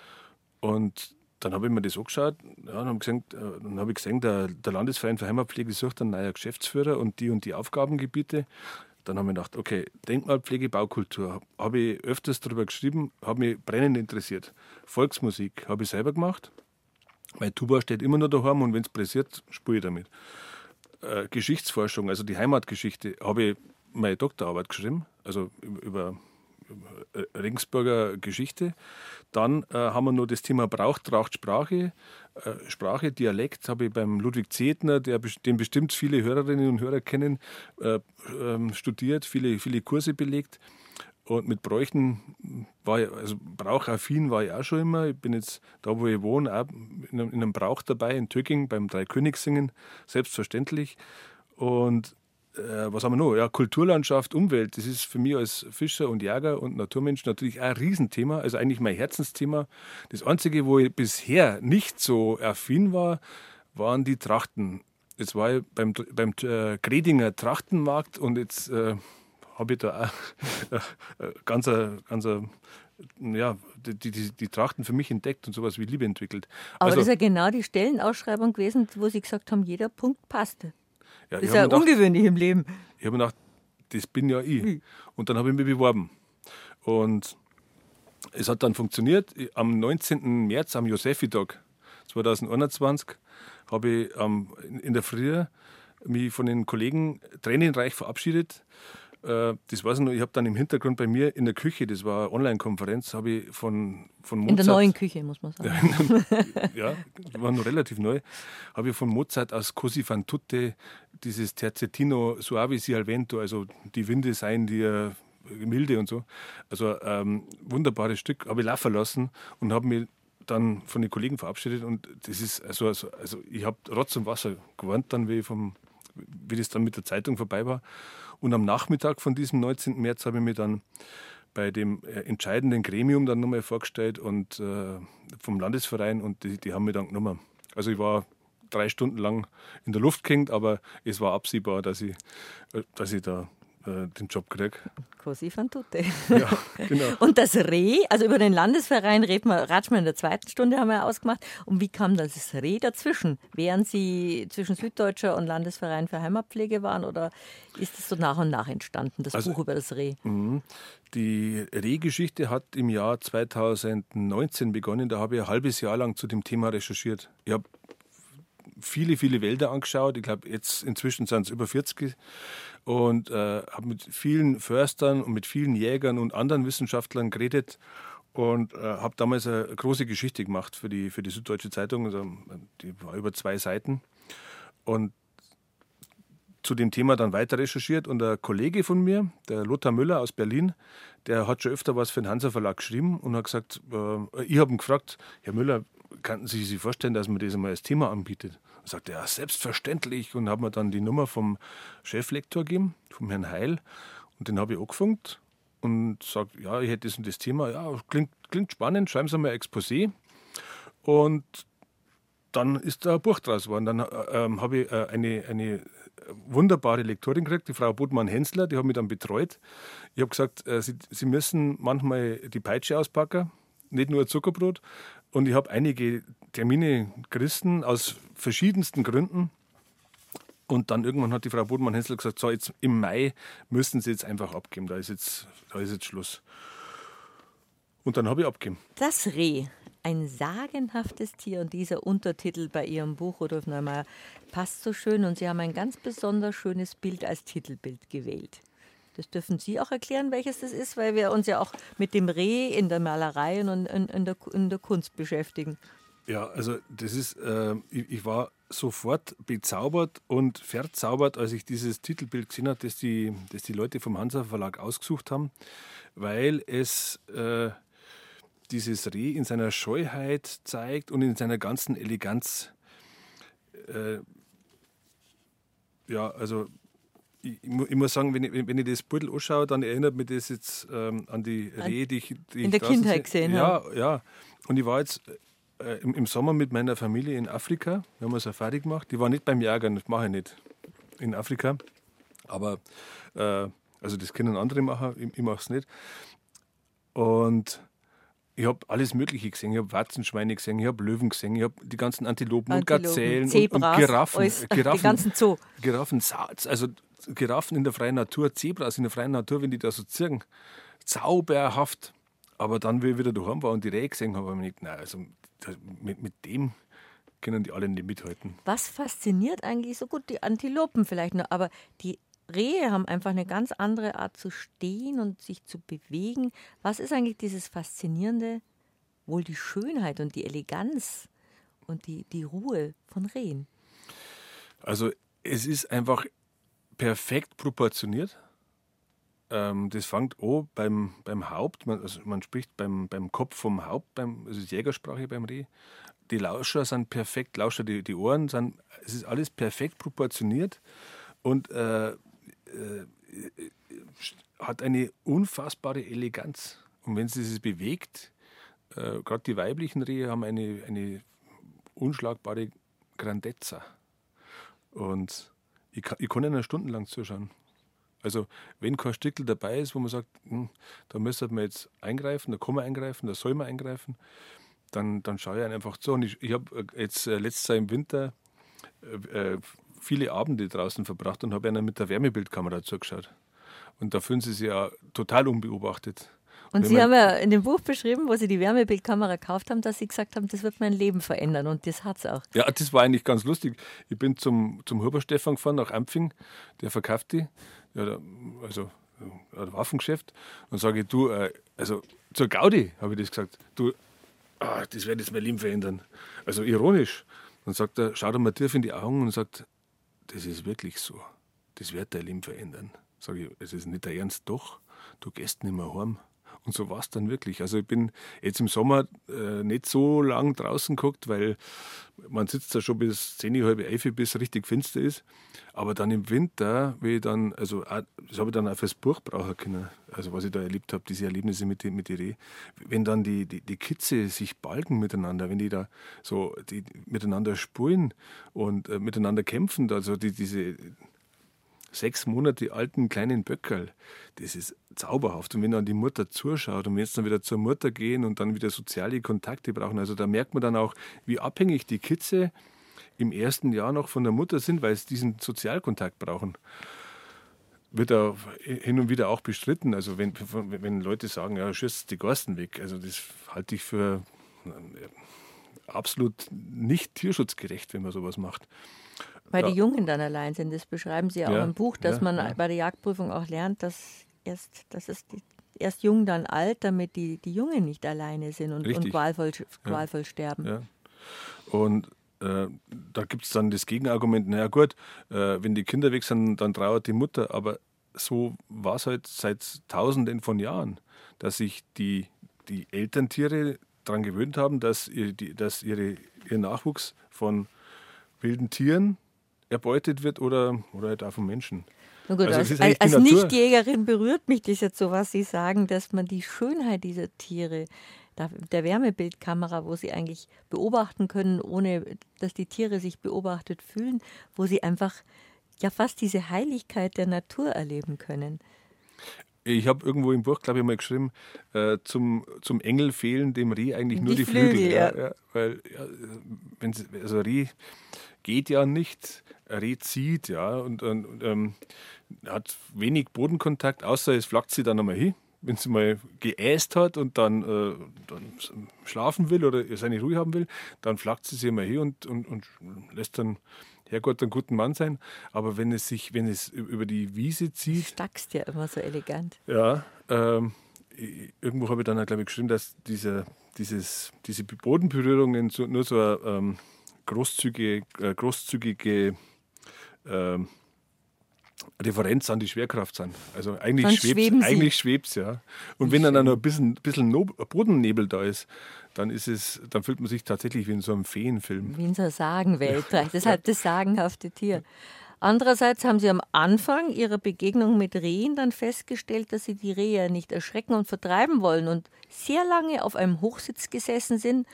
[SPEAKER 3] Und dann habe ich mir das angeschaut, ja, dann habe ich gesehen, äh, dann habe ich gesehen der, der Landesverein für Heimatpflege sucht einen neuen Geschäftsführer und die und die Aufgabengebiete. Dann habe ich gedacht, okay, Denkmalpflege, Baukultur, habe ich öfters darüber geschrieben, habe mich brennend interessiert. Volksmusik habe ich selber gemacht. Mein Tuba steht immer noch daheim und wenn es pressiert, spiele ich damit. Äh, Geschichtsforschung, also die Heimatgeschichte, habe ich meine Doktorarbeit geschrieben, also über, über Regensburger Geschichte. Dann äh, haben wir noch das Thema Brauch, Tracht, Sprache. Äh, Sprache, Dialekt habe ich beim Ludwig Zehetner, der, den bestimmt viele Hörerinnen und Hörer kennen, äh, äh, studiert, viele, viele Kurse belegt. Und mit Bräuchen war ich, also brauchaffin war ich auch schon immer. Ich bin jetzt da, wo ich wohne, auch in einem, in einem Brauch dabei, in Töcking, beim Dreikönigssingen, selbstverständlich. Und äh, was haben wir noch? Ja, Kulturlandschaft, Umwelt, das ist für mich als Fischer und Jäger und Naturmensch natürlich auch ein Riesenthema, also eigentlich mein Herzensthema. Das Einzige, wo ich bisher nicht so affin war, waren die Trachten. Jetzt war ich beim, beim äh, Gredinger Trachtenmarkt und jetzt... Äh, habe ich da auch ganz, ganz ja, die, die, die Trachten für mich entdeckt und sowas wie Liebe entwickelt.
[SPEAKER 2] Aber
[SPEAKER 3] also,
[SPEAKER 2] das ist ja genau die Stellenausschreibung gewesen, wo Sie gesagt haben, jeder Punkt passte.
[SPEAKER 3] Ja,
[SPEAKER 2] das ist ja gedacht, ungewöhnlich im Leben.
[SPEAKER 3] Ich habe gedacht, das bin ja ich. Wie? Und dann habe ich mich beworben. Und es hat dann funktioniert. Am neunzehnten März, am Josefitag zweitausendeinundzwanzig, habe ich ähm, in der Früh mich von den Kollegen tränenreich verabschiedet. Das weiß ich noch, ich habe dann im Hintergrund bei mir in der Küche, das war eine Online-Konferenz, habe ich von, von Mozart...
[SPEAKER 2] In der neuen Küche, muss man sagen.
[SPEAKER 3] Ja, die war noch relativ neu. Habe ich von Mozart aus Così fan tutte dieses Terzettino Suavi si al vento, also die Winde seien dir milde und so. Also ähm, wunderbares Stück, habe ich laufen lassen und habe mich dann von den Kollegen verabschiedet. Und das ist, also, also, also ich habe Rotz und Wasser gewarnt dann, wie, vom, wie das dann mit der Zeitung vorbei war. Und am Nachmittag von diesem neunzehnten März habe ich mich dann bei dem entscheidenden Gremium dann nochmal vorgestellt und äh, vom Landesverein und die, die haben mich dann genommen. Also ich war drei Stunden lang in der Luft gehängt, aber es war absehbar, dass ich, dass ich da äh, den Job kriege.
[SPEAKER 2] Così fan tutte.
[SPEAKER 3] Ja, genau.
[SPEAKER 2] Und das Reh, also über den Landesverein reden wir, ratschen wir in der zweiten Stunde, haben wir ausgemacht. Und wie kam das Reh dazwischen? Während Sie zwischen Süddeutscher und Landesverein für Heimatpflege waren oder ist es so nach und nach entstanden, das also, Buch über das Reh?
[SPEAKER 3] Mh, die Rehgeschichte hat im Jahr zweitausendneunzehn begonnen. Da habe ich ein halbes Jahr lang zu dem Thema recherchiert. Ich habe viele, viele Wälder angeschaut. Ich glaube, jetzt inzwischen sind es über vierzig. Und äh, habe mit vielen Förstern und mit vielen Jägern und anderen Wissenschaftlern geredet und äh, habe damals eine große Geschichte gemacht für die, für die Süddeutsche Zeitung. Also, die war über zwei Seiten. Und zu dem Thema dann weiter recherchiert. Und ein Kollege von mir, der Lothar Müller aus Berlin, der hat schon öfter was für den Hansa Verlag geschrieben und hat gesagt, äh, ich habe ihn gefragt, Herr Müller, könnten Sie sich vorstellen, dass man das einmal als Thema anbietet? Und sagte, ja, selbstverständlich. Und haben mir dann die Nummer vom Cheflektor gegeben, vom Herrn Heil. Und den habe ich angefunkt und sagt, ja, ich hätte das und das Thema. Ja, klingt, klingt spannend, schreiben Sie mal ein Exposé. Und dann ist da ein Buch draus geworden. Dann ähm, habe ich äh, eine, eine wunderbare Lektorin gekriegt, die Frau Bodmann-Hensler, die hat mich dann betreut. Ich habe gesagt, äh, Sie, Sie müssen manchmal die Peitsche auspacken, nicht nur ein Zuckerbrot. Und ich habe einige Termine gerissen aus verschiedensten Gründen. Und dann irgendwann hat die Frau Bodmann-Hensler gesagt, so jetzt im Mai müssen Sie jetzt einfach abgeben, da ist jetzt, da ist jetzt Schluss. Und dann habe ich abgegeben.
[SPEAKER 2] Das Reh, ein sagenhaftes Tier und dieser Untertitel bei Ihrem Buch, Rudolf Neumeier, passt so schön und Sie haben ein ganz besonders schönes Bild als Titelbild gewählt. Das dürfen Sie auch erklären, welches das ist, weil wir uns ja auch mit dem Reh in der Malerei und in, in, der, in der Kunst beschäftigen.
[SPEAKER 3] Ja, also das ist, äh, ich, ich war sofort bezaubert und verzaubert, als ich dieses Titelbild gesehen habe, das die, das die Leute vom Hansa Verlag ausgesucht haben, weil es äh, dieses Reh in seiner Scheuheit zeigt und in seiner ganzen Eleganz. Äh, ja, also Ich, ich muss sagen, wenn ich, wenn ich das Beutel anschaue, dann erinnert mich das jetzt ähm, an die Rehe, die ich die
[SPEAKER 2] in der Kindheit gesehen
[SPEAKER 3] habe. Ja, ja. Und ich war jetzt äh, im, im Sommer mit meiner Familie in Afrika. Wir haben eine Safari gemacht. Ich war nicht beim Jagen, das mache ich nicht in Afrika. Aber, äh, also das können andere machen, ich, ich mache es nicht. Und ich habe alles Mögliche gesehen. Ich habe Warzenschweine gesehen, ich habe Löwen gesehen, ich habe die ganzen Antilopen,
[SPEAKER 2] Antilopen
[SPEAKER 3] und Gazellen
[SPEAKER 2] Zebras,
[SPEAKER 3] und, und Giraffen.
[SPEAKER 2] alles,
[SPEAKER 3] Giraffen,
[SPEAKER 2] die ganzen Zoo.
[SPEAKER 3] Giraffen, also Giraffen in der freien Natur, Zebras in der freien Natur, wenn die da so zirken, zauberhaft. Aber dann, wie ich wieder daheim war und die Rehe gesehen habe, habe ich mir gedacht, nein, also mit, mit dem können die alle nicht mithalten.
[SPEAKER 2] Was fasziniert eigentlich so gut? Die Antilopen vielleicht noch, aber die Rehe haben einfach eine ganz andere Art zu stehen und sich zu bewegen. Was ist eigentlich dieses Faszinierende, wohl die Schönheit und die Eleganz und die, die Ruhe von Rehen?
[SPEAKER 3] Also es ist einfach perfekt proportioniert. Ähm, das fängt an beim, beim Haupt, man, also man spricht beim, beim Kopf vom Haupt, beim, das ist Jägersprache beim Reh. Die Lauscher sind perfekt, Lauscher, die, die Ohren sind, es ist alles perfekt proportioniert und äh, äh, hat eine unfassbare Eleganz. Und wenn sie sich bewegt, äh, gerade die weiblichen Rehe haben eine, eine unschlagbare Grandezza. Und ich kann, ich kann ihnen stundenlang zuschauen. Also wenn kein Stickel dabei ist, wo man sagt, hm, da müsste man jetzt eingreifen, da kann man eingreifen, da soll man eingreifen, dann, dann schaue ich ihnen einfach zu. Und ich, ich habe jetzt äh, letztes Jahr im Winter äh, viele Abende draußen verbracht und habe ihnen mit der Wärmebildkamera zugeschaut. Und da fühlen sie sich ja total unbeobachtet.
[SPEAKER 2] Und
[SPEAKER 3] Wenn
[SPEAKER 2] Sie
[SPEAKER 3] man-
[SPEAKER 2] haben ja in dem Buch beschrieben, wo Sie die Wärmebildkamera gekauft haben, dass Sie gesagt haben, das wird mein Leben verändern. Und das hat es auch.
[SPEAKER 3] Ja, das war eigentlich ganz lustig. Ich bin zum, zum Huber-Stefan gefahren, nach Ampfing, der verkauft die, ja, der, also äh, ein Waffengeschäft. Und sage ich, du, äh, also zur Gaudi, habe ich das gesagt, du, ah, das wird jetzt mein Leben verändern. Also ironisch. Dann sagt er, schaut er mir tief in die Augen und sagt, das ist wirklich so, das wird dein Leben verändern. Sage ich, es ist nicht der Ernst, doch, du gehst nicht mehr heim. Und so war es dann wirklich. Also ich bin jetzt im Sommer äh, nicht so lang draußen geguckt, weil man sitzt da schon bis zehn, halb elf, bis es richtig finster ist. Aber dann im Winter, wie ich dann, also auch, das habe ich dann auch fürs Buch brauchen können, also was ich da erlebt habe, diese Erlebnisse mit den mit die Reh. Wenn dann die, die, die Kitze sich balgen miteinander, wenn die da so die, miteinander spulen und äh, miteinander kämpfen, also die, diese sechs Monate alten kleinen Böckerl, das ist zauberhaft. Und wenn dann die Mutter zuschaut und wenn jetzt dann wieder zur Mutter gehen und dann wieder soziale Kontakte brauchen, also da merkt man dann auch, wie abhängig die Kitze im ersten Jahr noch von der Mutter sind, weil sie diesen Sozialkontakt brauchen. Wird da hin und wieder auch bestritten. Also wenn, wenn Leute sagen, ja, schieß die Garsten weg, also das halte ich für absolut nicht tierschutzgerecht, wenn man sowas macht.
[SPEAKER 2] Weil
[SPEAKER 3] Ja.
[SPEAKER 2] die Jungen dann allein sind. Das beschreiben Sie ja auch
[SPEAKER 3] Ja,
[SPEAKER 2] im Buch, dass
[SPEAKER 3] ja,
[SPEAKER 2] man
[SPEAKER 3] ja.
[SPEAKER 2] bei der Jagdprüfung auch lernt, dass erst, dass es die, erst jung, dann alt, damit die, die Jungen nicht alleine sind und, und
[SPEAKER 3] Richtig.
[SPEAKER 2] qualvoll, qualvoll sterben.
[SPEAKER 3] Ja. Und äh, da gibt es dann das Gegenargument, naja gut, äh, wenn die Kinder weg sind, dann trauert die Mutter. Aber so war es halt seit Tausenden von Jahren, dass sich die, die Elterntiere daran gewöhnt haben, dass, ihr, die, dass ihre, ihr Nachwuchs von wilden Tieren erbeutet wird oder, oder halt auch von Menschen.
[SPEAKER 2] Na gut,
[SPEAKER 3] Also
[SPEAKER 2] als,
[SPEAKER 3] es ist eigentlich
[SPEAKER 2] als
[SPEAKER 3] die Natur.
[SPEAKER 2] Nichtjägerin berührt mich das jetzt so, was Sie sagen, dass man die Schönheit dieser Tiere, da- der Wärmebildkamera, wo sie eigentlich beobachten können, ohne dass die Tiere sich beobachtet fühlen, wo sie einfach ja fast diese Heiligkeit der Natur erleben können.
[SPEAKER 3] Ich habe irgendwo im Buch, glaube ich, mal geschrieben, äh, zum, zum Engel fehlen dem Reh eigentlich nur
[SPEAKER 2] Die
[SPEAKER 3] die Flügel.
[SPEAKER 2] Flügel,
[SPEAKER 3] ja.
[SPEAKER 2] ja.
[SPEAKER 3] Ja, weil, ja, wenn sie, also Reh geht ja nicht, ein Reh zieht, ja, und, und, und ähm, hat wenig Bodenkontakt, außer es flackt sie dann einmal hin, wenn sie mal geäst hat und dann, äh, dann schlafen will oder seine Ruhe haben will, dann flackt sie sich mal hin und, und, und lässt dann Herrgott einen guten Mann sein. Aber wenn es sich, wenn es über die Wiese zieht,
[SPEAKER 2] Stackst ja immer so elegant.
[SPEAKER 3] ja, ähm, ich- irgendwo habe ich dann, glaube ich, geschrieben, dass diese, dieses, diese Bodenberührungen so, nur so eine ähm, großzügige, äh, großzügige ähm, Referenz an die Schwerkraft sind. Also eigentlich
[SPEAKER 2] Sonst schweben
[SPEAKER 3] schwebt
[SPEAKER 2] sie.
[SPEAKER 3] eigentlich schwebt's, ja. Und wenn dann auch noch ein bisschen, bisschen No- Bodennebel da ist, dann ist es, dann fühlt man sich tatsächlich wie in so einem Feenfilm.
[SPEAKER 2] Wie in so einer Sagenwelt. Das ist halt das sagenhafte Tier. Andererseits haben Sie am Anfang Ihrer Begegnung mit Rehen dann festgestellt, dass Sie die Rehe nicht erschrecken und vertreiben wollen und sehr lange auf einem Hochsitz gesessen sind.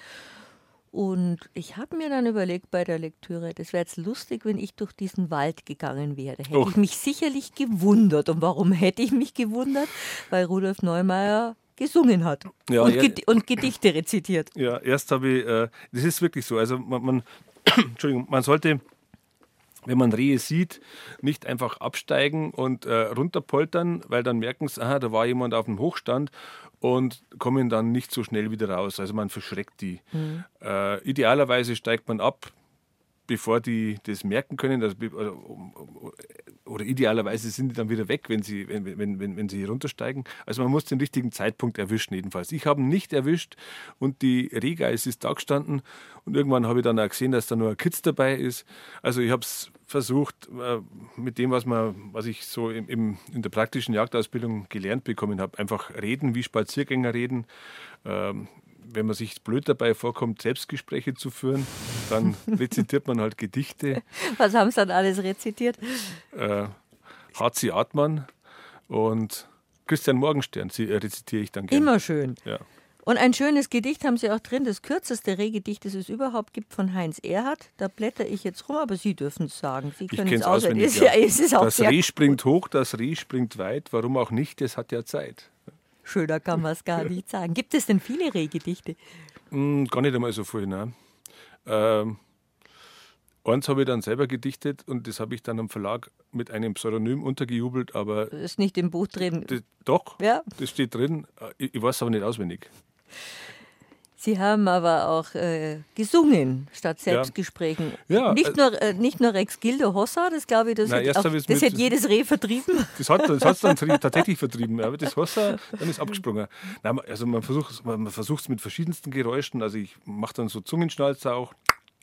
[SPEAKER 2] Und ich habe mir dann überlegt bei der Lektüre, das wäre jetzt lustig, wenn ich durch diesen Wald gegangen wäre. Hätte
[SPEAKER 3] Och.
[SPEAKER 2] ich mich sicherlich gewundert. Und warum hätte ich mich gewundert? Weil Rudolf Neumeier gesungen hat
[SPEAKER 3] Ja,
[SPEAKER 2] und,
[SPEAKER 3] ja.
[SPEAKER 2] Gedi- und Gedichte rezitiert.
[SPEAKER 3] Ja, erst habe ich, äh, das ist wirklich so, also man, man, Entschuldigung, man sollte, wenn man Rehe sieht, nicht einfach absteigen und äh, runterpoltern, weil dann merken sie, aha, da war jemand auf dem Hochstand und kommen dann nicht so schnell wieder raus. Also man verschreckt die. Äh, idealerweise steigt man ab, bevor die das merken können, also, oder, oder idealerweise sind die dann wieder weg, wenn sie, wenn, wenn, wenn, wenn sie runtersteigen. Also man muss den richtigen Zeitpunkt erwischen jedenfalls. Ich habe ihn nicht erwischt und die Rehgeiß ist da gestanden und irgendwann habe ich dann auch gesehen, dass da nur ein Kitz dabei ist. Also ich habe es versucht, mit dem, was, man, was ich so im, im, in der praktischen Jagdausbildung gelernt bekommen habe, einfach reden, wie Spaziergänger reden. Ähm, wenn man sich blöd dabei vorkommt, Selbstgespräche zu führen, dann rezitiert man halt Gedichte.
[SPEAKER 2] Was haben Sie dann alles rezitiert?
[SPEAKER 3] Äh, H C Artmann und Christian Morgenstern rezitiere ich dann gerne.
[SPEAKER 2] Immer schön.
[SPEAKER 3] Ja.
[SPEAKER 2] Und ein schönes Gedicht haben Sie auch drin, das kürzeste Rehgedicht, das es überhaupt gibt, von Heinz Erhardt. Da blätter ich jetzt rum, aber Sie dürfen es sagen. Sie können es auswendig.
[SPEAKER 3] Ja.
[SPEAKER 2] Es ist auch
[SPEAKER 3] das
[SPEAKER 2] sehr
[SPEAKER 3] Reh springt hoch, das Reh springt weit, warum auch nicht, es hat ja Zeit.
[SPEAKER 2] Schöner kann man es gar nicht sagen. Gibt es denn viele Rehgedichte?
[SPEAKER 3] Mm, gar nicht einmal so viel, nein. Ähm, eins habe ich dann selber gedichtet und das habe ich dann am Verlag mit einem Pseudonym untergejubelt, aber...
[SPEAKER 2] Das ist nicht im Buch drin.
[SPEAKER 3] Das, doch,
[SPEAKER 2] ja.
[SPEAKER 3] Das steht drin. Ich, ich weiß es aber nicht auswendig.
[SPEAKER 2] Sie haben aber auch äh, gesungen statt Selbstgesprächen.
[SPEAKER 3] Ja. Ja,
[SPEAKER 2] nicht, nur, äh, nicht nur Rex Gildo Hossa, das glaube ich, das,
[SPEAKER 3] Nein,
[SPEAKER 2] hätte, auch, das hätte jedes Reh vertrieben.
[SPEAKER 3] Das hat es das dann tatsächlich vertrieben, aber das Hossa, dann ist abgesprungen. Nein, also man versucht man es mit verschiedensten Geräuschen, also ich mache dann so Zungenschnalzer auch.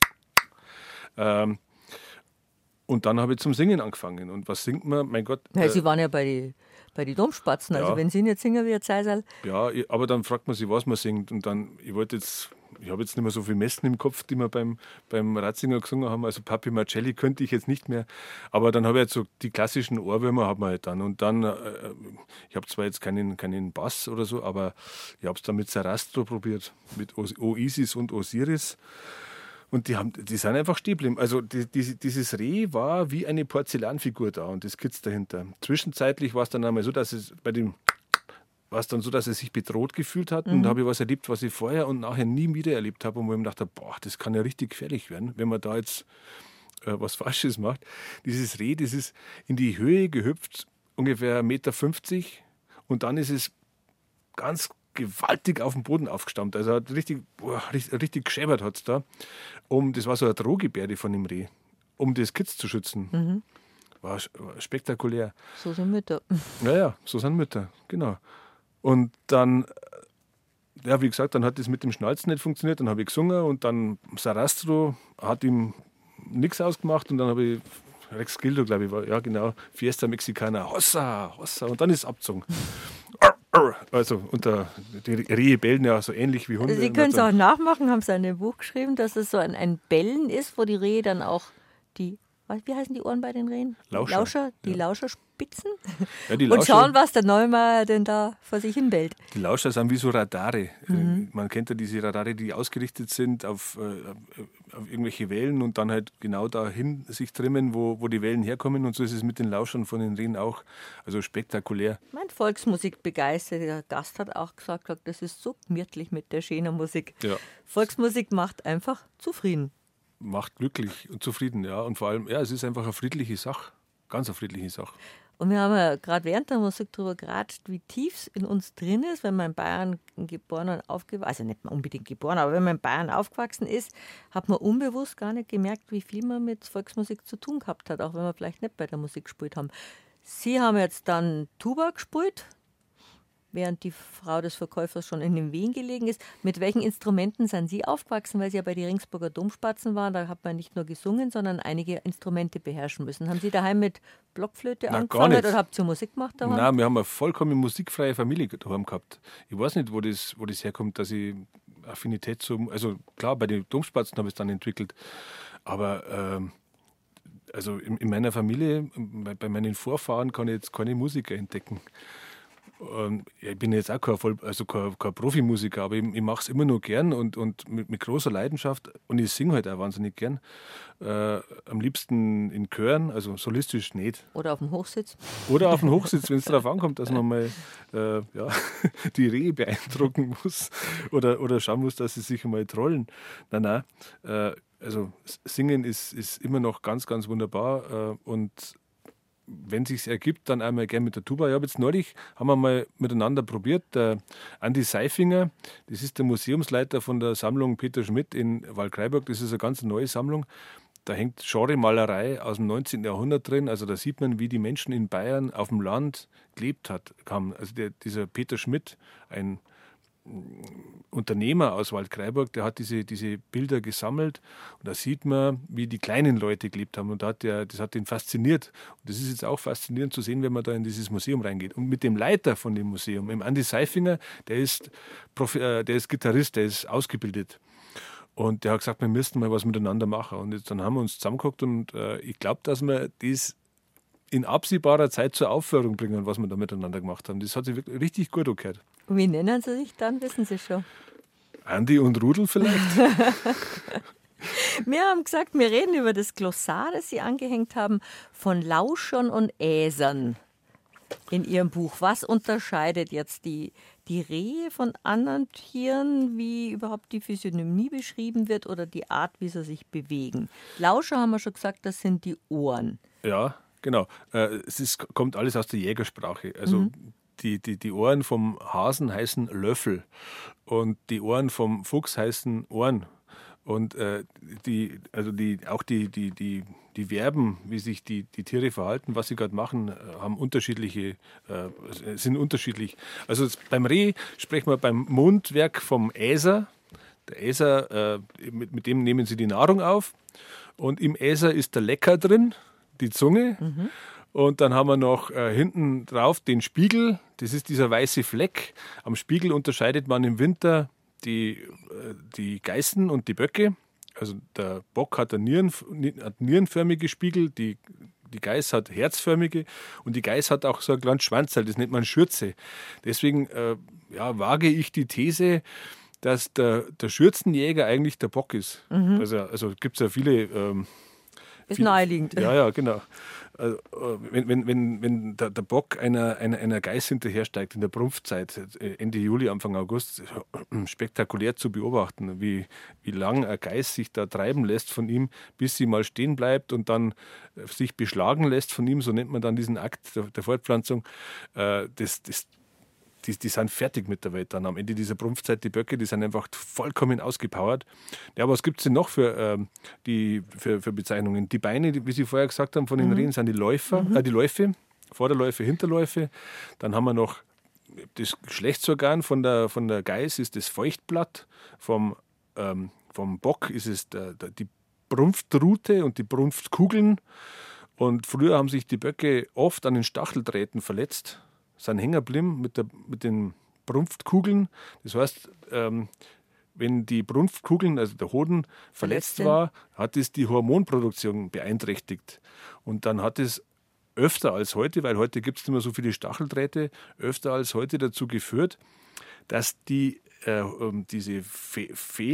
[SPEAKER 3] Ähm, und dann habe ich zum Singen angefangen. Und was singt man? Mein Gott.
[SPEAKER 2] Ja, äh, Sie waren ja bei den bei die Domspatzen, also
[SPEAKER 3] ja.
[SPEAKER 2] wenn Sie nicht singen wie ein Zeisal.
[SPEAKER 3] Ja, aber dann fragt man sich, was man singt. Und dann, ich wollte jetzt, ich habe jetzt nicht mehr so viele Messen im Kopf, die wir beim, beim Ratzinger gesungen haben. Also Papi Marcelli könnte ich jetzt nicht mehr. Aber dann habe ich jetzt so die klassischen Ohrwürmer hat man halt dann. Und dann, äh, ich habe zwar jetzt keinen, keinen Bass oder so, aber ich habe es dann mit Sarastro probiert, mit Oasis und Osiris. Und die, haben, die sind einfach stehen geblieben. Also die, die, dieses Reh war wie eine Porzellanfigur da und das Kitz dahinter. Zwischenzeitlich war es dann einmal so, dass es bei dem war es dann so, dass er sich bedroht gefühlt hat. Mhm. Und da habe ich was erlebt, was ich vorher und nachher nie wieder erlebt habe. Und wo ich mir dachte, boah, das kann ja richtig gefährlich werden, wenn man da jetzt äh, was Falsches macht. Dieses Reh, das ist in die Höhe gehüpft, ungefähr eins Komma fünfzig Meter. Und dann ist es ganz gewaltig auf den Boden aufgestammt. Also hat richtig, boah, richtig, richtig geschäbert hat es da. Um, das war so eine Drohgebärde von dem Reh, um das Kitz zu schützen. Mhm. War, war spektakulär.
[SPEAKER 2] So sind Mütter.
[SPEAKER 3] Ja, ja, so sind Mütter, genau. Und dann, ja, wie gesagt, dann hat das mit dem Schnalzen nicht funktioniert. Dann habe ich gesungen und dann Sarastro hat ihm nichts ausgemacht. Und dann habe ich Rex Gildo, glaube ich, war, ja genau, Fiesta Mexicana, Hossa, Hossa. Und dann ist es abgezogen. Also, und der, die Rehe bellen ja so ähnlich wie Hunde.
[SPEAKER 2] Sie können es auch nachmachen, haben Sie in dem Buch geschrieben, dass es so ein, ein Bellen ist, wo die Rehe dann auch die, wie heißen die Ohren bei den Rehen?
[SPEAKER 3] Lauscher.
[SPEAKER 2] Lauscher die
[SPEAKER 3] ja.
[SPEAKER 2] Lauscher spitzen
[SPEAKER 3] ja, die Lauscher,
[SPEAKER 2] und schauen, was der Neumeier denn da vor sich hin bellt.
[SPEAKER 3] Die Lauscher sind wie so Radare.
[SPEAKER 2] Mhm.
[SPEAKER 3] Man kennt ja diese Radare, die ausgerichtet sind auf, äh, auf irgendwelche Wellen und dann halt genau dahin sich trimmen, wo, wo die Wellen herkommen. Und so ist es mit den Lauschern von den Rehen auch. Also spektakulär.
[SPEAKER 2] Mein volksmusikbegeisterter Gast hat auch gesagt, das ist so gemütlich mit der schönen Musik.
[SPEAKER 3] Ja.
[SPEAKER 2] Volksmusik macht einfach zufrieden.
[SPEAKER 3] Macht glücklich und zufrieden, ja. Und vor allem, ja, es ist einfach eine friedliche Sache. Ganz eine friedliche Sache.
[SPEAKER 2] Und wir haben ja gerade während der Musik darüber geratscht, wie tief es in uns drin ist, wenn man in Bayern geboren und aufgewachsen, also nicht unbedingt geboren, aber wenn man in Bayern aufgewachsen ist, hat man unbewusst gar nicht gemerkt, wie viel man mit Volksmusik zu tun gehabt hat, auch wenn wir vielleicht nicht bei der Musik gespielt haben. Sie haben jetzt dann Tuba gespielt, während die Frau des Verkäufers schon in den Wehen gelegen ist. Mit welchen Instrumenten sind Sie aufgewachsen? Weil Sie ja bei den Ringsburger Domspatzen waren, da hat man nicht nur gesungen, sondern einige Instrumente beherrschen müssen. Haben Sie daheim mit Blockflöte
[SPEAKER 3] Na,
[SPEAKER 2] angefangen oder habt ihr Musik gemacht daheim?
[SPEAKER 3] Nein, wir haben eine vollkommen musikfreie Familie daheim gehabt. Ich weiß nicht, wo das, wo das herkommt, dass ich Affinität zum... Also klar, bei den Domspatzen habe ich es dann entwickelt, aber... Ähm, also in, in meiner Familie, bei, bei meinen Vorfahren kann ich jetzt keine Musiker entdecken. Ich bin jetzt auch kein, Voll, also kein, kein Profimusiker, aber ich, ich mache es immer nur gern und, und mit, mit großer Leidenschaft. Und ich singe halt auch wahnsinnig gern. Äh, am liebsten in Chören, also solistisch nicht.
[SPEAKER 2] Oder auf dem Hochsitz.
[SPEAKER 3] Oder auf dem Hochsitz, wenn es darauf ankommt, dass man mal äh, ja, die Rehe beeindrucken muss oder, oder schauen muss, dass sie sich mal trollen. Nein, nein. Äh, also Singen ist, ist immer noch ganz, ganz wunderbar. Äh, und wenn es sich ergibt, dann einmal gerne mit der Tuba. Ich habe jetzt neulich, haben wir mal miteinander probiert, der Andi Seifinger, das ist der Museumsleiter von der Sammlung Peter Schmidt in Waldkraiburg, das ist eine ganz neue Sammlung, Da hängt Genremalerei aus dem neunzehnten. Jahrhundert drin. Also da sieht man, wie die Menschen in Bayern auf dem Land gelebt hat, haben. Also der, dieser Peter Schmidt, ein Unternehmer aus Waldkraiburg, der hat diese, diese Bilder gesammelt und da sieht man, wie die kleinen Leute gelebt haben und da hat der, das hat ihn fasziniert. Und das ist jetzt auch faszinierend zu sehen, wenn man da in dieses Museum reingeht. Und mit dem Leiter von dem Museum, dem Andi Seifinger, der ist, Profi, äh, der ist Gitarrist, der ist ausgebildet. Und der hat gesagt, wir müssten mal was miteinander machen. Und jetzt, dann haben wir uns zusammengeguckt und äh, ich glaube, dass wir das in absehbarer Zeit zur Aufführung bringen, was wir da miteinander gemacht haben. Das hat sich wirklich richtig gut angehört.
[SPEAKER 2] Wie nennen Sie sich dann, wissen Sie schon?
[SPEAKER 3] Andi und Rudel vielleicht?
[SPEAKER 2] Wir haben gesagt, wir reden über das Glossar, das Sie angehängt haben, von Lauschern und Äsern in Ihrem Buch. Was unterscheidet jetzt die, die Rehe von anderen Tieren, wie überhaupt die Physiognomie beschrieben wird oder die Art, wie sie sich bewegen? Lauscher haben wir schon gesagt, das sind die Ohren.
[SPEAKER 3] Ja, genau. Es ist, kommt alles aus der Jägersprache. Also mhm. die, die, die Ohren vom Hasen heißen Löffel und die Ohren vom Fuchs heißen Ohren. Und äh, die, also die, auch die, die, die, die Verben, wie sich die, die Tiere verhalten, was sie gerade machen, haben unterschiedliche, äh, sind unterschiedlich. Also beim Reh sprechen wir beim Mundwerk vom Äser. Der Äser, äh, mit, mit dem nehmen sie die Nahrung auf. Und im Äser ist der Lecker drin, die Zunge. Mhm. Und dann haben wir noch äh, hinten drauf den Spiegel. Das ist dieser weiße Fleck. Am Spiegel unterscheidet man im Winter die, äh, die Geißen und die Böcke. Also der Bock hat, eine Nieren, hat nierenförmige Spiegel, die, die Geiß hat herzförmige und die Geiß hat auch so ein kleines Schwanzteil, das nennt man Schürze. Deswegen äh, ja, wage ich die These, dass der, der Schürzenjäger eigentlich der Bock ist. Mhm. Also, also gibt es ja viele... Ähm,
[SPEAKER 2] ist viel, naheliegend.
[SPEAKER 3] Ja, ja, genau. Also, wenn, wenn, wenn, wenn der, der Bock einer, einer, einer Geiß hinterhersteigt in der Prumpfzeit, Ende Juli, Anfang August, spektakulär zu beobachten, wie, wie lang ein Geiß sich da treiben lässt von ihm, bis sie mal stehen bleibt und dann sich beschlagen lässt von ihm, so nennt man dann diesen Akt der, der Fortpflanzung. Das, das Die, die sind fertig mit der Welt dann am Ende dieser Prumpfzeit. Die Böcke, die sind einfach vollkommen ausgepowert. Ja, was gibt es denn noch für, äh, die, für, für Bezeichnungen? Die Beine, die, wie Sie vorher gesagt haben, von den mhm. Rehen sind die Läufer, mhm. äh, die Läufe, Vorderläufe, Hinterläufe. Dann haben wir noch das Geschlechtsorgan von der, von der Geiß, ist das Feuchtblatt. Vom, ähm, vom Bock ist es der, der, die Brunftrute und die Brunftkugeln. Und früher haben sich die Böcke oft an den Stacheldrähten verletzt, sind hängen geblieben mit, der, mit den Brunftkugeln. Das heißt, ähm, wenn die Brunftkugeln, also der Hoden, verletzt, verletzt war, hat es die Hormonproduktion beeinträchtigt. Und dann hat es öfter als heute, weil heute gibt es nicht mehr so viele Stacheldrähte, öfter als heute dazu geführt, dass die, äh, diese Fe-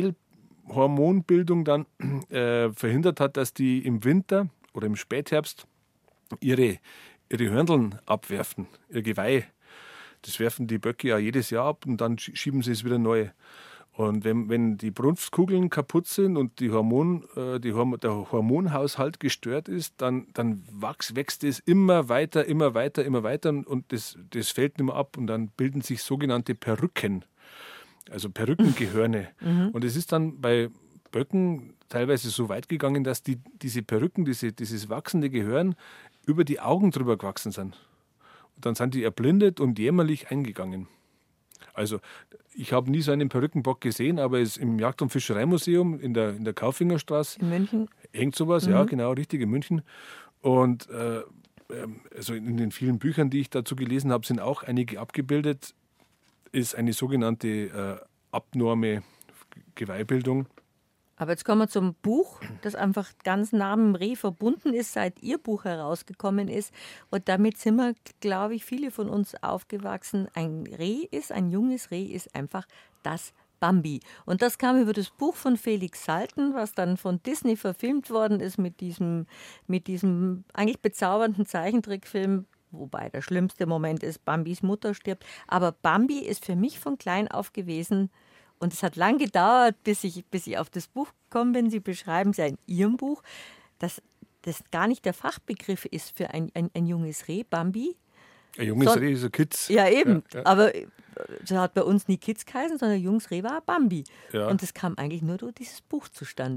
[SPEAKER 3] Fehlhormonbildung dann äh, verhindert hat, dass die im Winter oder im Spätherbst ihre ihre Hörndeln abwerfen, ihr Geweih. Das werfen die Böcke ja jedes Jahr ab und dann schieben sie es wieder neu. Und wenn, wenn die Brunftkugeln kaputt sind und die Hormon, äh, die Horm- der Hormonhaushalt gestört ist, dann, dann wächst, wächst es immer weiter, immer weiter, immer weiter und das, das fällt nicht mehr ab und dann bilden sich sogenannte Perücken, also Perückengehörne. Mhm. Und es ist dann bei Böcken teilweise so weit gegangen, dass die, diese Perücken, diese, dieses wachsende Gehörn über die Augen drüber gewachsen sind. Und dann sind die erblindet und jämmerlich eingegangen. Also ich habe nie so einen Perückenbock gesehen, aber es im Jagd- und Fischereimuseum in der, in der Kaufingerstraße
[SPEAKER 2] in München
[SPEAKER 3] hängt sowas, mhm. ja genau, richtig in München. Und äh, also in den vielen Büchern, die ich dazu gelesen habe, sind auch einige abgebildet, ist eine sogenannte äh, abnorme Geweihbildung.
[SPEAKER 2] Aber jetzt kommen wir zum Buch, das einfach ganz nah mit dem Reh verbunden ist, seit Ihr Buch herausgekommen ist. Und damit sind wir, glaube ich, viele von uns aufgewachsen. Ein Reh ist, ein junges Reh ist einfach das Bambi. Und das kam über das Buch von Felix Salten, was dann von Disney verfilmt worden ist mit diesem, mit diesem eigentlich bezaubernden Zeichentrickfilm. Wobei der schlimmste Moment ist, Bambis Mutter stirbt. Aber Bambi ist für mich von klein auf gewesen. Und es hat lang gedauert, bis ich, bis ich auf das Buch gekommen bin. Sie beschreiben es ja in Ihrem Buch, dass das gar nicht der Fachbegriff ist für ein, ein, ein junges Reh, Bambi.
[SPEAKER 3] Ein junges so, Reh ist ein Kitz.
[SPEAKER 2] Ja, eben. Ja, ja. Aber das hat bei uns nie Kitz geheißen, sondern ein junges Reh war ein Bambi. Ja. Und das kam eigentlich nur durch dieses Buch zustande.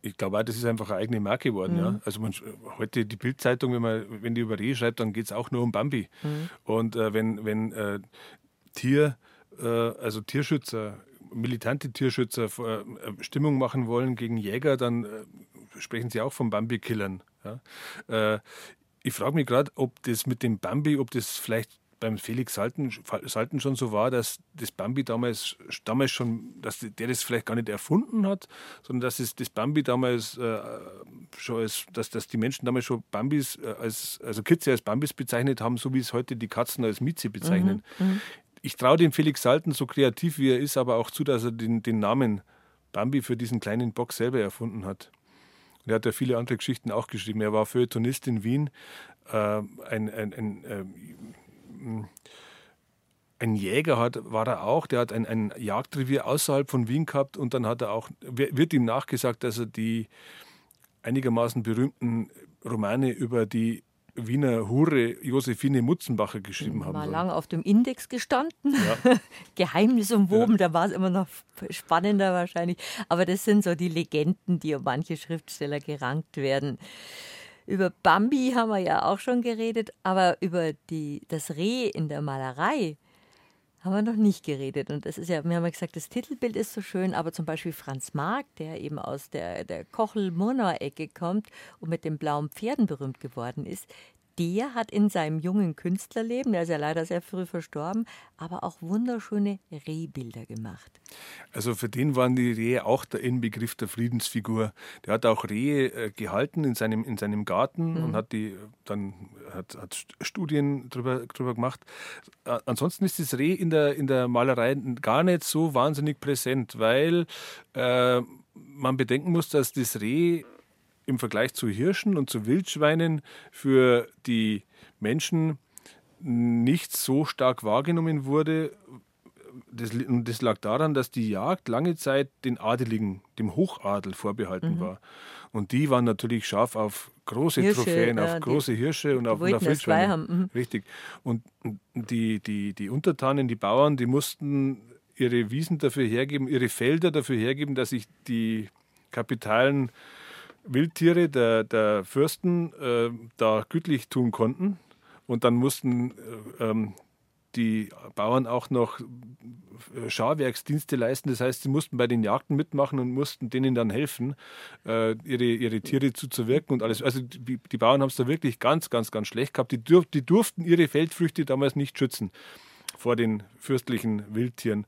[SPEAKER 3] ich glaube auch, das ist einfach eine eigene Marke geworden. Mhm. Ja. Also man, heute die Bild-Zeitung, wenn, man, wenn die über Rehe schreibt, dann geht es auch nur um Bambi. Mhm. Und äh, wenn, wenn äh, Tier, äh, also Tierschützer, militante Tierschützer äh, Stimmung machen wollen gegen Jäger, dann äh, sprechen sie auch von Bambi-Killern. Ja. Äh, ich frage mich gerade, ob das mit dem Bambi, ob das vielleicht beim Felix Salten, Salten schon so war, dass das Bambi damals, damals schon, dass der das vielleicht gar nicht erfunden hat, sondern dass es das Bambi damals äh, schon als, dass, dass die Menschen damals schon Bambis, äh, als, also Kitze als Bambis bezeichnet haben, so wie es heute die Katzen als Mieze bezeichnen. Mhm, mh. Ich traue dem Felix Salten, so kreativ wie er ist, aber auch zu, dass er den, den Namen Bambi für diesen kleinen Bock selber erfunden hat. Und er hat ja viele andere Geschichten auch geschrieben. Er war Feuilletonist in Wien, äh, ein, ein, ein äh, Ein Jäger hat, war er auch, der hat ein, ein Jagdrevier außerhalb von Wien gehabt und dann hat er auch, wird ihm nachgesagt, dass er die einigermaßen berühmten Romane über die Wiener Hure Josephine Mutzenbacher geschrieben haben
[SPEAKER 2] soll.
[SPEAKER 3] Mal
[SPEAKER 2] lange auf dem Index gestanden, ja. Geheimnisumwoben, ja. Da war es immer noch spannender wahrscheinlich. Aber das sind so die Legenden, die um manche Schriftsteller gerankt werden. Über Bambi haben wir ja auch schon geredet, aber über die, das Reh in der Malerei haben wir noch nicht geredet. Und das ist ja, wir haben ja gesagt, das Titelbild ist so schön, aber zum Beispiel Franz Marc, der eben aus der, der Kochel-Murnau-Ecke kommt und mit den blauen Pferden berühmt geworden ist, der hat in seinem jungen Künstlerleben, der ist ja leider sehr früh verstorben, aber auch wunderschöne Rehbilder gemacht.
[SPEAKER 3] Also für den waren die Rehe auch der Inbegriff der Friedensfigur. Der hat auch Rehe äh, gehalten in seinem, in seinem Garten mhm. und hat die dann hat, hat Studien drüber, drüber gemacht. Äh, ansonsten ist das Reh in der, in der Malerei gar nicht so wahnsinnig präsent, weil äh, man bedenken muss, dass das Reh im Vergleich zu Hirschen und zu Wildschweinen für die Menschen nicht so stark wahrgenommen wurde. Das, das lag daran, dass die Jagd lange Zeit den Adeligen, dem Hochadel vorbehalten mhm. war. Und die waren natürlich scharf auf große Hirsche, Trophäen, ja, auf große Hirsche und auf, und auf Wildschweine. Mhm. Richtig. Und die, die, die Untertanen, die Bauern, die mussten ihre Wiesen dafür hergeben, ihre Felder dafür hergeben, dass sich die kapitalen Wildtiere der, der Fürsten äh, da gütlich tun konnten. Und dann mussten äh, ähm, die Bauern auch noch Scharwerksdienste leisten. Das heißt, sie mussten bei den Jagden mitmachen und mussten denen dann helfen, äh, ihre, ihre Tiere zuzuwirken und alles. Also die, die Bauern haben es da wirklich ganz, ganz, ganz schlecht gehabt. Die, dürf, die durften ihre Feldfrüchte damals nicht schützen vor den fürstlichen Wildtieren.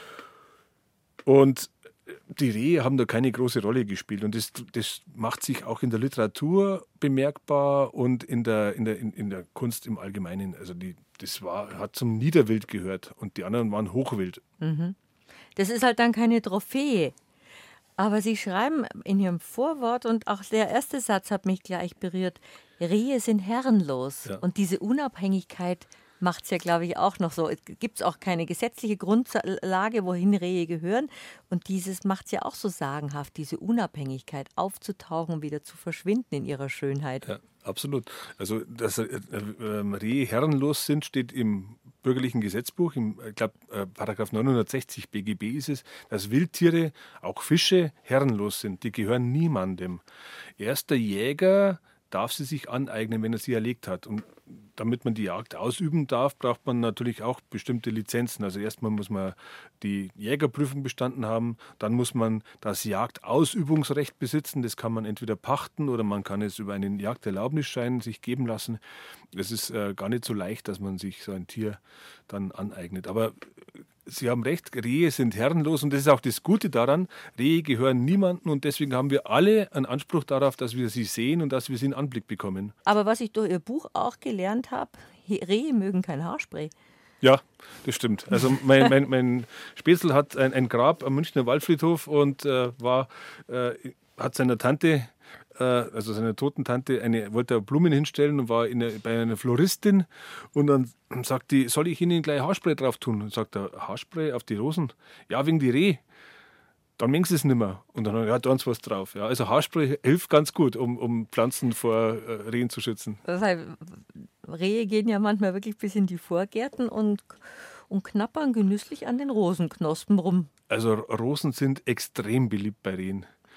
[SPEAKER 3] Und die Rehe haben da keine große Rolle gespielt und das, das macht sich auch in der Literatur bemerkbar und in der, in der, in, in der Kunst im Allgemeinen. Also die, das war, hat zum Niederwild gehört und die anderen waren Hochwild.
[SPEAKER 2] Mhm. Das ist halt dann keine Trophäe. Aber Sie schreiben in Ihrem Vorwort, und auch der erste Satz hat mich gleich berührt, Rehe sind herrenlos. Ja. Und diese Unabhängigkeit macht es ja, glaube ich, auch noch so. Es gibt auch keine gesetzliche Grundlage, wohin Rehe gehören. Und dieses macht es ja auch so sagenhaft, diese Unabhängigkeit aufzutauchen und wieder zu verschwinden in ihrer Schönheit.
[SPEAKER 3] Ja, absolut. Also, dass äh, äh, Rehe herrenlos sind, steht im bürgerlichen Gesetzbuch, im, ich glaube, äh, Paragraph neunhundertsechzig B G B ist es, dass Wildtiere, auch Fische, herrenlos sind. Die gehören niemandem. Erst der Jäger darf sie sich aneignen, wenn er sie erlegt hat. Und damit man die Jagd ausüben darf, braucht man natürlich auch bestimmte Lizenzen. Also erstmal muss man die Jägerprüfung bestanden haben, dann muss man das Jagdausübungsrecht besitzen. Das kann man entweder pachten oder man kann es über einen Jagderlaubnisschein sich geben lassen. Es ist äh, gar nicht so leicht, dass man sich so ein Tier dann aneignet. Aber Sie haben recht, Rehe sind herrenlos und das ist auch das Gute daran. Rehe gehören niemandem und deswegen haben wir alle einen Anspruch darauf, dass wir sie sehen und dass wir sie in Anblick bekommen.
[SPEAKER 2] Aber was ich durch Ihr Buch auch gelernt habe, Rehe mögen kein Haarspray.
[SPEAKER 3] Ja, das stimmt. Also mein, mein, mein Spätzl hat ein, ein Grab am Münchner Waldfriedhof und äh, war, äh, hat seiner Tante, äh, also seiner toten Tante, eine, wollte Blumen hinstellen und war in der, bei einer Floristin und dann sagt die, soll ich Ihnen gleich Haarspray drauf tun? Und sagt er, Haarspray auf die Rosen? Ja, wegen die Reh. Dann mengen sie es nicht mehr. Und dann, ja, da ist was drauf. Ja, also Haarspray hilft ganz gut, um, um Pflanzen vor äh, Rehen zu schützen.
[SPEAKER 2] Weil Rehe gehen ja manchmal wirklich bis in die Vorgärten und, und knappern genüsslich an den Rosenknospen rum.
[SPEAKER 3] Also Rosen sind extrem beliebt bei Rehen.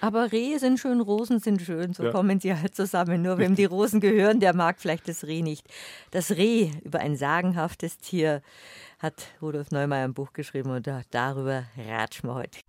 [SPEAKER 2] Aber Rehe sind schön, Rosen sind schön, so
[SPEAKER 3] Ja.
[SPEAKER 2] kommen sie halt zusammen. Nur wem die Rosen gehören, der mag vielleicht das Reh nicht. Das Reh, über ein sagenhaftes Tier, hat Rudolf Neumeier ein Buch geschrieben und da- darüber ratschen wir heute.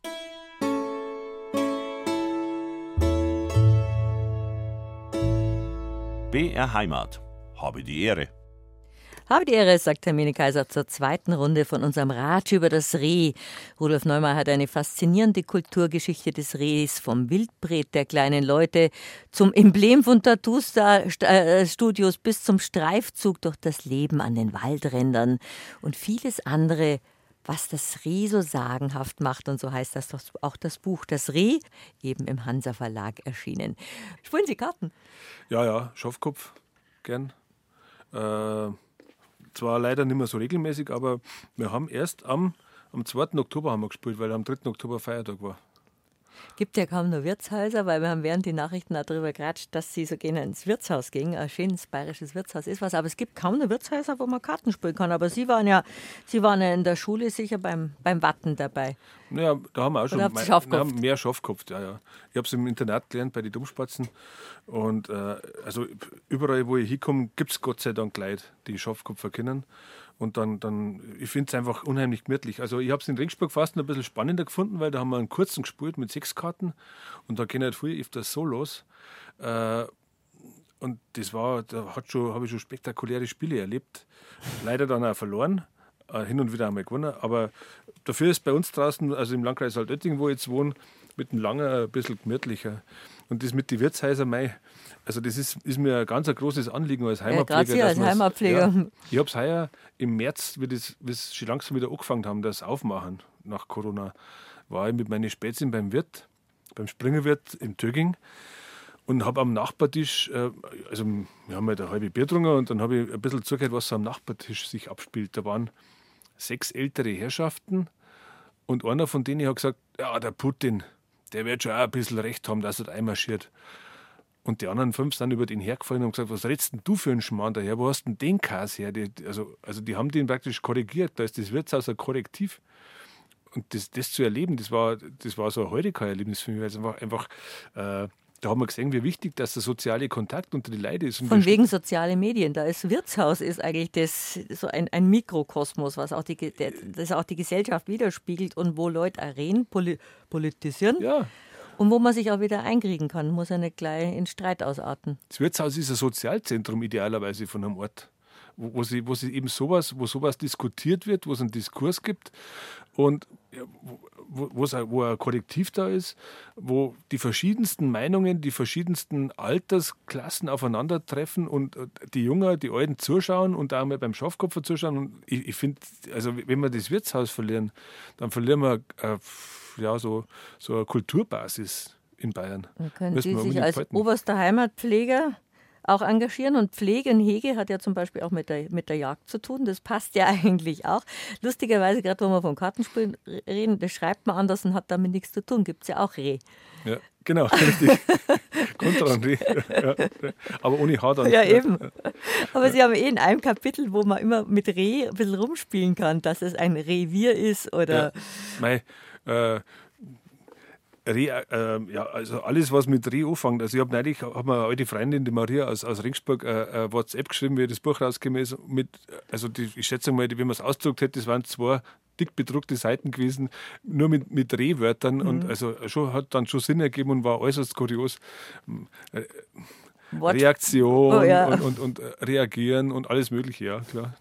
[SPEAKER 1] B R Heimat. Habe die Ehre.
[SPEAKER 2] Habe die Ehre, sagt Hermine Kaiser zur zweiten Runde von unserem Ratsch über das Reh. Rudolf Neumeier hat eine faszinierende Kulturgeschichte des Rehs, vom Wildbret der kleinen Leute zum Emblem von Tattoo-Studios bis zum Streifzug durch das Leben an den Waldrändern und vieles andere, was das Reh so sagenhaft macht. Und so heißt das doch auch das Buch Das Reh, eben im Hansa Verlag erschienen. Spielen Sie Karten?
[SPEAKER 3] Ja, ja, Schafkopf, gern. Äh, zwar leider nicht mehr so regelmäßig, aber wir haben erst am, am zweiten Oktober haben wir gespielt, weil am dritten Oktober Feiertag war.
[SPEAKER 2] Gibt ja kaum nur Wirtshäuser, weil wir haben während die Nachrichten auch darüber geratscht, dass sie so gerne ins Wirtshaus gingen. Ein schönes bayerisches Wirtshaus ist was, aber es gibt kaum nur Wirtshäuser, wo man Karten spielen kann. Aber Sie waren ja, Sie waren ja in der Schule sicher beim, beim Watten dabei.
[SPEAKER 3] Naja, da haben wir auch schon
[SPEAKER 2] Oder habt ihr
[SPEAKER 3] mei-
[SPEAKER 2] Schafkopf?
[SPEAKER 3] wir haben mehr Schafkopf, ja, ja. Ich habe es im Internat gelernt bei den Dummspatzen. Und äh, also überall, wo ich hinkomme, gibt es Gott sei Dank Leute, die Schafkopf kennen. Und dann, dann ich finde es einfach unheimlich gemütlich. Also ich habe es in Regensburg fast ein bisschen spannender gefunden, weil da haben wir einen kurzen gespielt mit sechs Karten. Und da gehen halt früher öfters Solos. Äh, und das war, da hat schon, habe ich schon spektakuläre Spiele erlebt. Leider dann auch verloren. Äh, hin und wieder einmal gewonnen. Aber dafür ist bei uns draußen, also im Landkreis Altötting, wo ich jetzt wohne, mit dem Langer ein bisschen gemütlicher. Und das mit den Wirtshäusern, mei, also das ist, ist mir ein ganz ein großes Anliegen als Heimatpfleger.
[SPEAKER 2] gerade Sie als
[SPEAKER 3] dass man's-
[SPEAKER 2] Heimatpfleger.
[SPEAKER 3] Ja, ich habe es heuer im März, wie das, wie es schon langsam wieder angefangen haben, das Aufmachen nach Corona, war ich mit meinen Spätzchen beim Wirt, beim Springerwirt in Töging. Und habe am Nachbartisch, äh, also wir haben halt eine halbe Bier getrunken und dann habe ich ein bisschen zugehört, was so am Nachbartisch sich abspielt. Da waren sechs ältere Herrschaften und einer von denen hat gesagt, ja, der Putin, der wird schon auch ein bisschen recht haben, dass er da einmarschiert. Und die anderen fünf sind über den hergefallen und gesagt, was redest denn du für einen Schmarrn daher? Wo hast denn den Käse her? Die, also, also die haben den praktisch korrigiert. Da ist das Wirtshaus ein Korrektiv. Und das, das zu erleben, das war, das war so ein Heureka-Erlebnis für mich. Weil es einfach, einfach äh, da haben wir gesehen, wie wichtig dass der soziale Kontakt unter die Leute ist. Und
[SPEAKER 2] Von
[SPEAKER 3] wir-
[SPEAKER 2] wegen soziale Medien. Da ist Wirtshaus ist eigentlich das, so ein, ein Mikrokosmos, was auch die, Ge- der, das auch die Gesellschaft widerspiegelt und wo Leute auch reden, poli politisieren
[SPEAKER 3] Ja,
[SPEAKER 2] und wo man sich auch wieder einkriegen kann. Muss ja nicht gleich in Streit ausarten.
[SPEAKER 3] das Wirtshaus ist ein Sozialzentrum idealerweise von einem Ort, wo, wo, sie, wo sie eben sowas, wo sowas diskutiert wird, wo es einen Diskurs gibt und ja, wo, wo, wo's ein- wo ein Kollektiv da ist, wo die verschiedensten Meinungen, die verschiedensten Altersklassen aufeinandertreffen und äh, die Jungen, die Alten zuschauen und auch mal beim Schafkopfer zuschauen. Und ich, ich finde, also wenn wir das Wirtshaus verlieren, dann verlieren wir äh, ja, so, so eine Kulturbasis in Bayern.
[SPEAKER 2] Dann können
[SPEAKER 3] Müssen
[SPEAKER 2] Sie
[SPEAKER 3] wir
[SPEAKER 2] sich
[SPEAKER 3] unbedingt
[SPEAKER 2] als
[SPEAKER 3] behalten.
[SPEAKER 2] oberster Heimatpfleger auch engagieren. Und Pflege und Hege hat ja zum Beispiel auch mit der, mit der Jagd zu tun. Das passt ja eigentlich auch. Lustigerweise, gerade wenn wir vom Kartenspielen reden, das schreibt man anders und hat damit nichts zu tun. Gibt es ja auch Reh.
[SPEAKER 3] Ja, genau, richtig. Kontra und Reh. Ja, aber ohne Haar dann.
[SPEAKER 2] Ja, eben. Aber Sie haben eh in einem Kapitel, wo man immer mit Reh ein bisschen rumspielen kann, dass es ein Revier ist oder.
[SPEAKER 3] Ja, mei, äh, Reh, äh, ja, also alles, was mit Reh anfängt. Also ich habe neulich, hab mir eine alte Freundin, die Maria aus, aus Regensburg, äh, äh, WhatsApp geschrieben, wie das Buch rausgekommen ist. Mit, also die, ich schätze mal, wenn man es ausgedruckt hätte, das waren zwei dick bedruckte Seiten gewesen, nur mit, mit Rehwörtern. Mhm. Und also schon, hat dann schon Sinn ergeben und war äußerst kurios. Äh,
[SPEAKER 2] What?
[SPEAKER 3] Reaktion
[SPEAKER 2] Oh, ja.
[SPEAKER 3] und, und, und äh, reagieren und alles Mögliche, ja, klar.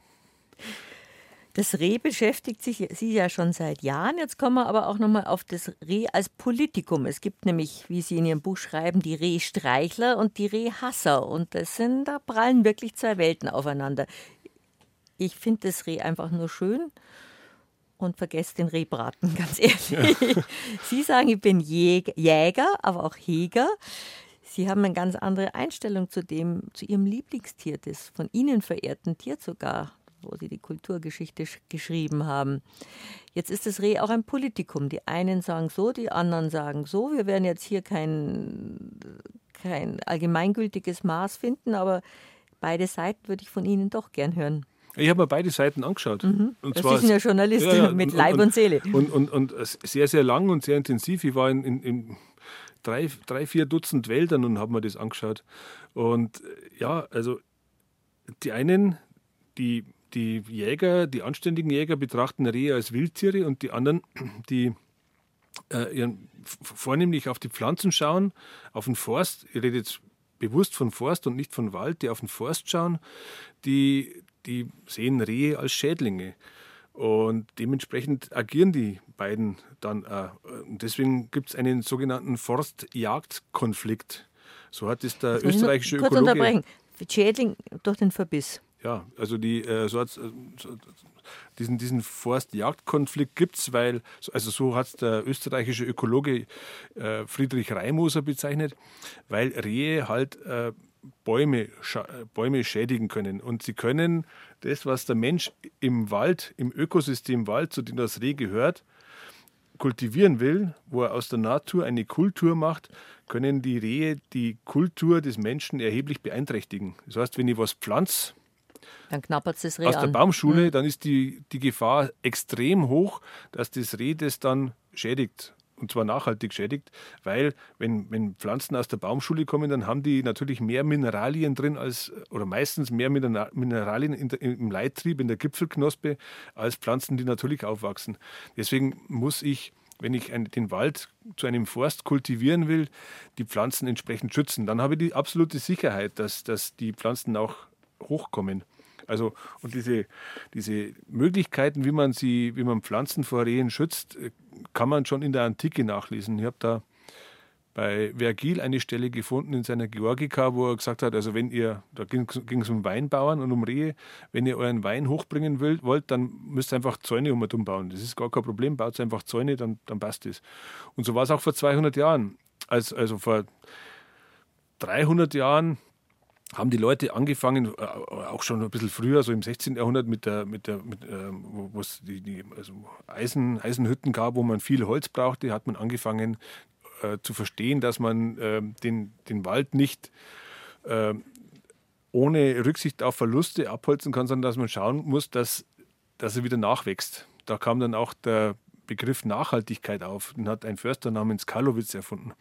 [SPEAKER 2] Das Reh beschäftigt sich Sie ja schon seit Jahren. Jetzt kommen wir aber auch nochmal auf das Reh als Politikum. Es gibt nämlich, wie Sie in Ihrem Buch schreiben, die Rehstreichler und die Rehhasser. Und das sind, da prallen wirklich zwei Welten aufeinander. Ich finde das Reh einfach nur schön und vergesse den Rehbraten, ganz ehrlich. Ja. Sie sagen, ich bin Jäger, Jäger, aber auch Heger. Sie haben eine ganz andere Einstellung zu dem, zu Ihrem Lieblingstier, das von Ihnen verehrten Tier sogar, wo Sie die Kulturgeschichte geschrieben haben. Jetzt ist das Reh auch ein Politikum. Die einen sagen so, die anderen sagen so. Wir werden jetzt hier kein, kein allgemeingültiges Maß finden, aber beide Seiten würde ich von Ihnen doch gern hören.
[SPEAKER 3] Ich habe mir beide Seiten angeschaut.
[SPEAKER 2] Mhm.
[SPEAKER 3] Und
[SPEAKER 2] Sie
[SPEAKER 3] zwar,
[SPEAKER 2] sind ja Journalistin
[SPEAKER 3] ja, ja,
[SPEAKER 2] mit
[SPEAKER 3] und,
[SPEAKER 2] Leib und,
[SPEAKER 3] und
[SPEAKER 2] Seele.
[SPEAKER 3] Und, und, und sehr, sehr lang und sehr intensiv. Ich war in, in, in drei, drei, vier Dutzend Wäldern und habe mir das angeschaut. Und ja, also die einen, die, die Jäger, die anständigen Jäger betrachten Rehe als Wildtiere und die anderen, die äh, ihren, vornehmlich auf die Pflanzen schauen, auf den Forst, ich rede jetzt bewusst von Forst und nicht von Wald, die auf den Forst schauen, die, die sehen Rehe als Schädlinge. Und dementsprechend agieren die beiden dann auch. Und deswegen gibt es einen sogenannten Forst-Jagd-Konflikt. So hat es der österreichische
[SPEAKER 2] kurz
[SPEAKER 3] Ökologe...
[SPEAKER 2] unterbrechen. Schädling durch den Verbiss.
[SPEAKER 3] Ja, also die, äh, so hat's, äh, so, diesen, diesen Forst-Jagd-Konflikt gibt es, weil, also so hat es der österreichische Ökologe äh, Friedrich Reimoser bezeichnet, weil Rehe halt äh, Bäume, Bäume schädigen können. Und sie können das, was der Mensch im Wald, im Ökosystem Wald, zu dem das Reh gehört, kultivieren will, wo er aus der Natur eine Kultur macht, können die Rehe die Kultur des Menschen erheblich beeinträchtigen. Das heißt, wenn ich was pflanze,
[SPEAKER 2] dann knappert das Reh
[SPEAKER 3] aus der
[SPEAKER 2] an.
[SPEAKER 3] Baumschule,
[SPEAKER 2] Mhm.
[SPEAKER 3] dann ist die, die Gefahr extrem hoch, dass das Reh das dann schädigt. Und zwar nachhaltig schädigt, weil wenn, wenn Pflanzen aus der Baumschule kommen, dann haben die natürlich mehr Mineralien drin als, oder meistens mehr Mineralien in der, im Leittrieb, in der Gipfelknospe, als Pflanzen, die natürlich aufwachsen. Deswegen muss ich, wenn ich ein, den Wald zu einem Forst kultivieren will, die Pflanzen entsprechend schützen. Dann habe ich die absolute Sicherheit, dass, dass die Pflanzen auch hochkommen. Also, und diese, diese Möglichkeiten, wie man sie, wie man Pflanzen vor Rehen schützt, kann man schon in der Antike nachlesen. Ich habe da bei Vergil eine Stelle gefunden in seiner Georgica, wo er gesagt hat, also wenn ihr, da ging es um Weinbauern und um Rehe, wenn ihr euren Wein hochbringen wollt, wollt, dann müsst ihr einfach Zäune um und bauen. Das ist gar kein Problem, baut einfach Zäune, dann, dann passt es. Und so war es auch vor zweihundert Jahren. Als, also vor dreihundert Jahren haben die Leute angefangen, auch schon ein bisschen früher, so im sechzehnten Jahrhundert, mit der, mit der, mit, äh, wo es die, die also Eisen, Eisenhütten gab, wo man viel Holz brauchte, hat man angefangen äh, zu verstehen, dass man äh, den, den Wald nicht äh, ohne Rücksicht auf Verluste abholzen kann, sondern dass man schauen muss, dass, dass er wieder nachwächst. Da kam dann auch der Begriff Nachhaltigkeit auf. Den hat ein Förster namens Karlowitz erfunden.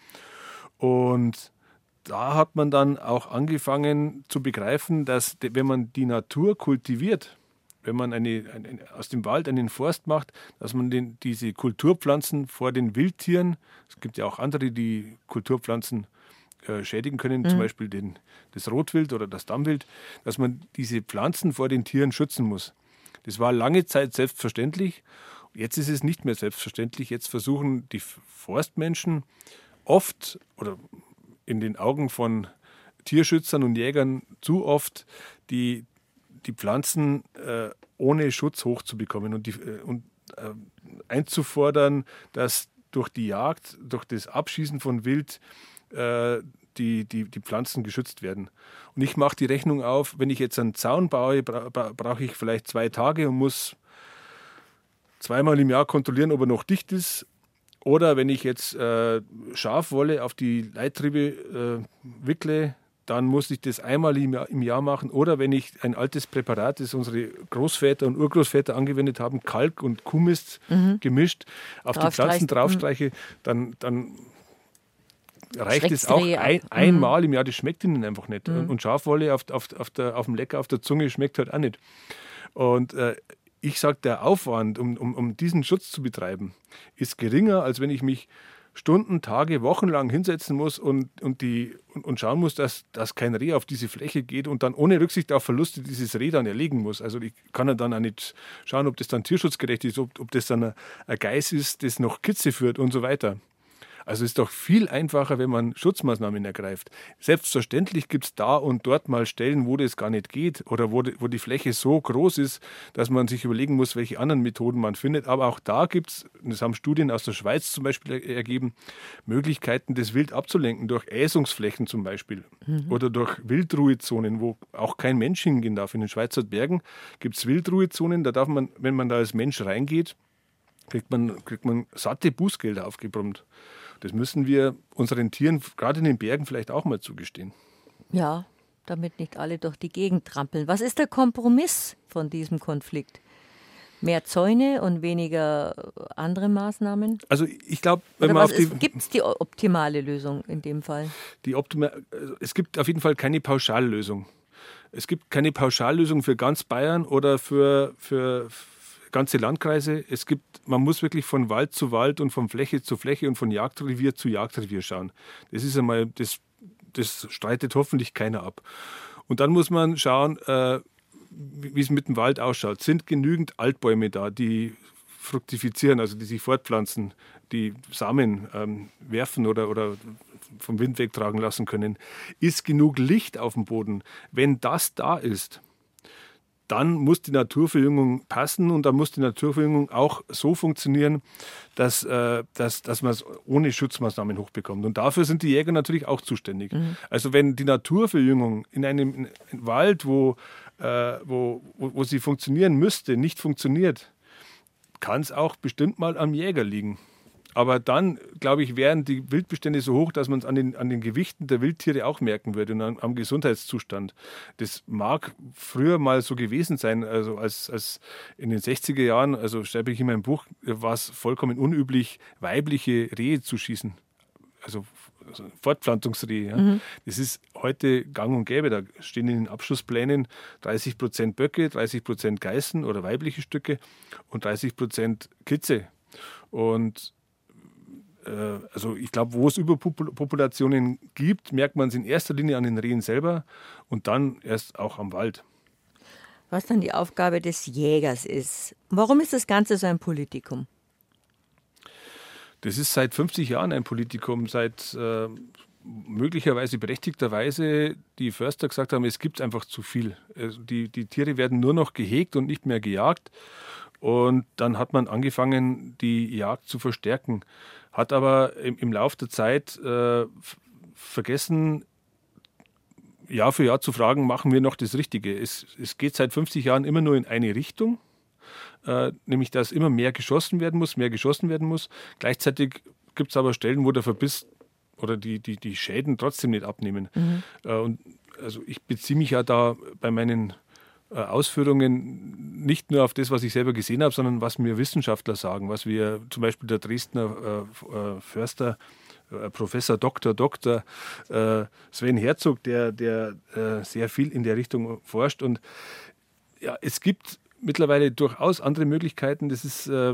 [SPEAKER 3] Und da hat man dann auch angefangen zu begreifen, dass wenn man die Natur kultiviert, wenn man eine, eine, aus dem Wald einen Forst macht, dass man den, diese Kulturpflanzen vor den Wildtieren, es gibt ja auch andere, die Kulturpflanzen äh, schädigen können, mhm. zum Beispiel den, das Rotwild oder das Dammwild, dass man diese Pflanzen vor den Tieren schützen muss. Das war lange Zeit selbstverständlich. Jetzt ist es nicht mehr selbstverständlich. Jetzt versuchen die Forstmenschen oft oder in den Augen von Tierschützern und Jägern zu oft die, die Pflanzen äh, ohne Schutz hochzubekommen und, die, äh, und äh, einzufordern, dass durch die Jagd, durch das Abschießen von Wild äh, die, die, die Pflanzen geschützt werden. Und ich mache die Rechnung auf, wenn ich jetzt einen Zaun baue, bra- bra- brauche ich vielleicht zwei Tage und muss zweimal im Jahr kontrollieren, ob er noch dicht ist. Oder wenn ich jetzt äh, Schafwolle auf die Leittriebe äh, wickle, dann muss ich das einmal im Jahr, im Jahr machen. Oder wenn ich ein altes Präparat, das unsere Großväter und Urgroßväter angewendet haben, Kalk und Kuhmist mhm. gemischt, auf die Pflanzen draufstreiche, dann, dann reicht es auch ein, einmal im Jahr. Das schmeckt ihnen einfach nicht. Mhm. Und Schafwolle auf, auf, auf, der, auf dem Lecker, auf der Zunge schmeckt halt auch nicht. Und äh, ich sage, der Aufwand, um, um, um diesen Schutz zu betreiben, ist geringer, als wenn ich mich Stunden, Tage, Wochen lang hinsetzen muss und, und, die, und, und schauen muss, dass, dass kein Reh auf diese Fläche geht und dann ohne Rücksicht auf Verluste dieses Reh dann erlegen muss. Also ich kann ja dann auch nicht schauen, ob das dann tierschutzgerecht ist, ob, ob das dann ein, ein Geiß ist, das noch Kitze führt und so weiter. Also es ist doch viel einfacher, wenn man Schutzmaßnahmen ergreift. Selbstverständlich gibt es da und dort mal Stellen, wo das gar nicht geht oder wo die, wo die Fläche so groß ist, dass man sich überlegen muss, welche anderen Methoden man findet. Aber auch da gibt es, das haben Studien aus der Schweiz zum Beispiel ergeben, Möglichkeiten, das Wild abzulenken, durch Äsungsflächen zum Beispiel mhm. oder durch Wildruhezonen, wo auch kein Mensch hingehen darf. In den Schweizer Bergen gibt es Wildruhezonen, da darf man, wenn man da als Mensch reingeht, kriegt man, kriegt man satte Bußgelder aufgebrummt. Das müssen wir unseren Tieren, gerade in den Bergen, vielleicht auch mal zugestehen.
[SPEAKER 2] Ja, damit nicht alle durch die Gegend trampeln. Was ist der Kompromiss von diesem Konflikt? Mehr Zäune und weniger andere Maßnahmen?
[SPEAKER 3] Also ich glaube, wenn
[SPEAKER 2] Oder
[SPEAKER 3] man
[SPEAKER 2] was
[SPEAKER 3] auf die...
[SPEAKER 2] Gibt es die optimale Lösung in dem Fall?
[SPEAKER 3] Die optima- es gibt auf jeden Fall keine Pauschallösung. Es gibt keine Pauschallösung für ganz Bayern oder für, für, für ganze Landkreise. Es gibt, man muss wirklich von Wald zu Wald und von Fläche zu Fläche und von Jagdrevier zu Jagdrevier schauen. Das ist einmal, das, das streitet hoffentlich keiner ab. Und dann muss man schauen, äh, wie es mit dem Wald ausschaut. Sind genügend Altbäume da, die fruktifizieren, also die sich fortpflanzen, die Samen ähm, werfen oder, oder vom Wind wegtragen lassen können? Ist genug Licht auf dem Boden? Wenn das da ist, dann muss die Naturverjüngung passen und dann muss die Naturverjüngung auch so funktionieren, dass, äh, dass, dass man es ohne Schutzmaßnahmen hochbekommt. Und dafür sind die Jäger natürlich auch zuständig. Mhm. Also wenn die Naturverjüngung in einem, in einem Wald, wo, äh, wo, wo, wo sie funktionieren müsste, nicht funktioniert, kann es auch bestimmt mal am Jäger liegen. Aber dann, glaube ich, wären die Wildbestände so hoch, dass man es an den, an den Gewichten der Wildtiere auch merken würde und am, am Gesundheitszustand. Das mag früher mal so gewesen sein, also als, als in den sechziger Jahren, also schreibe ich in meinem Buch, war es vollkommen unüblich, weibliche Rehe zu schießen. Also, also Fortpflanzungsrehe. Ja. Mhm. Das ist heute gang und gäbe. Da stehen in den Abschussplänen dreißig Prozent Böcke, dreißig Prozent Geißen oder weibliche Stücke und dreißig Prozent Kitze. Und also ich glaube, wo es Überpopulationen gibt, merkt man es in erster Linie an den Rehen selber und dann erst auch am Wald.
[SPEAKER 2] Was dann die Aufgabe des Jägers ist. Warum ist das Ganze so ein Politikum?
[SPEAKER 3] Das ist seit fünfzig Jahren ein Politikum, seit äh, möglicherweise berechtigterweise die Förster gesagt haben, es gibt einfach zu viel. Also die, die Tiere werden nur noch gehegt und nicht mehr gejagt. Und dann hat man angefangen, die Jagd zu verstärken. Hat aber im, im Laufe der Zeit äh, vergessen, Jahr für Jahr zu fragen, machen wir noch das Richtige? Es, es geht seit fünfzig Jahren immer nur in eine Richtung, äh, nämlich dass immer mehr geschossen werden muss, mehr geschossen werden muss. Gleichzeitig gibt es aber Stellen, wo der Verbiss oder die, die, die Schäden trotzdem nicht abnehmen. Mhm. Äh, und also ich beziehe mich ja da bei meinen Ausführungen nicht nur auf das, was ich selber gesehen habe, sondern was mir Wissenschaftler sagen, was wir zum Beispiel der Dresdner äh, Förster, äh, Professor Doktor Doktor äh, Sven Herzog, der, der äh, sehr viel in der Richtung forscht. Und ja, es gibt mittlerweile durchaus andere Möglichkeiten. Das ist, äh,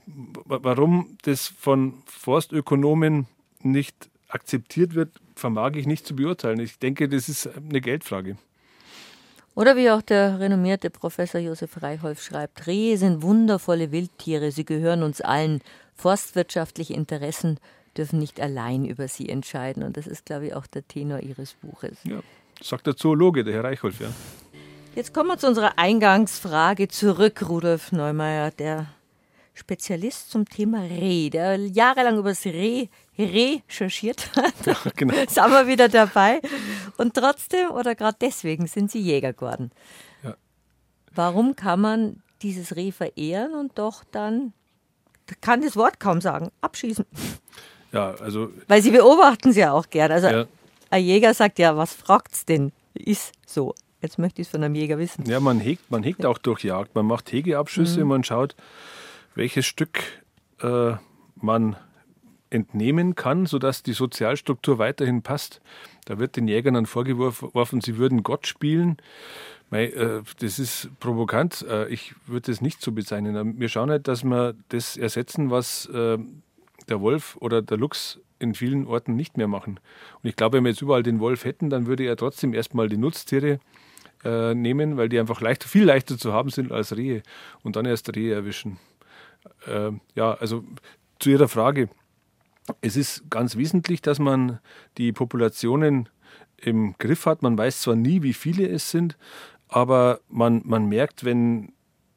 [SPEAKER 3] warum das von Forstökonomen nicht akzeptiert wird, vermag ich nicht zu beurteilen. Ich denke, das ist eine Geldfrage.
[SPEAKER 2] Oder wie auch der renommierte Professor Josef Reichholf schreibt, Rehe sind wundervolle Wildtiere, sie gehören uns allen. Forstwirtschaftliche Interessen dürfen nicht allein über sie entscheiden. Und das ist, glaube ich, auch der Tenor Ihres Buches.
[SPEAKER 3] Ja, sagt der Zoologe, der Herr Reichholf, ja. Jetzt
[SPEAKER 2] kommen wir zu unserer Eingangsfrage zurück, Rudolf Neumeier, der Spezialist zum Thema Reh, der jahrelang über das Reh recherchiert hat. Ja, genau. Sind wir wieder dabei. Und trotzdem oder gerade deswegen sind Sie Jäger geworden. Ja. Warum kann man dieses Reh verehren und doch dann, kann das Wort kaum sagen, abschießen?
[SPEAKER 3] Ja, also.
[SPEAKER 2] Weil Sie beobachten es ja auch gern. Also
[SPEAKER 3] ja.
[SPEAKER 2] Ein Jäger sagt ja, was fragt's denn? Ist so. Jetzt möchte ich es von einem Jäger wissen.
[SPEAKER 3] Ja, man hegt, man hegt ja. auch durch Jagd. Man macht Hegeabschüsse, mhm. man schaut, welches Stück äh, man entnehmen kann, sodass die Sozialstruktur weiterhin passt. Da wird den Jägern dann vorgeworfen, sie würden Gott spielen. Mei, äh, das ist provokant. Äh, ich würde das nicht so bezeichnen. Wir schauen halt, dass wir das ersetzen, was äh, der Wolf oder der Luchs in vielen Orten nicht mehr machen. Und ich glaube, wenn wir jetzt überall den Wolf hätten, dann würde er trotzdem erstmal die Nutztiere äh, nehmen, weil die einfach leicht, viel leichter zu haben sind als Rehe und dann erst Rehe erwischen. Äh, ja, also zu Ihrer Frage. Es ist ganz wesentlich, dass man die Populationen im Griff hat. Man weiß zwar nie, wie viele es sind, aber man, man merkt, wenn,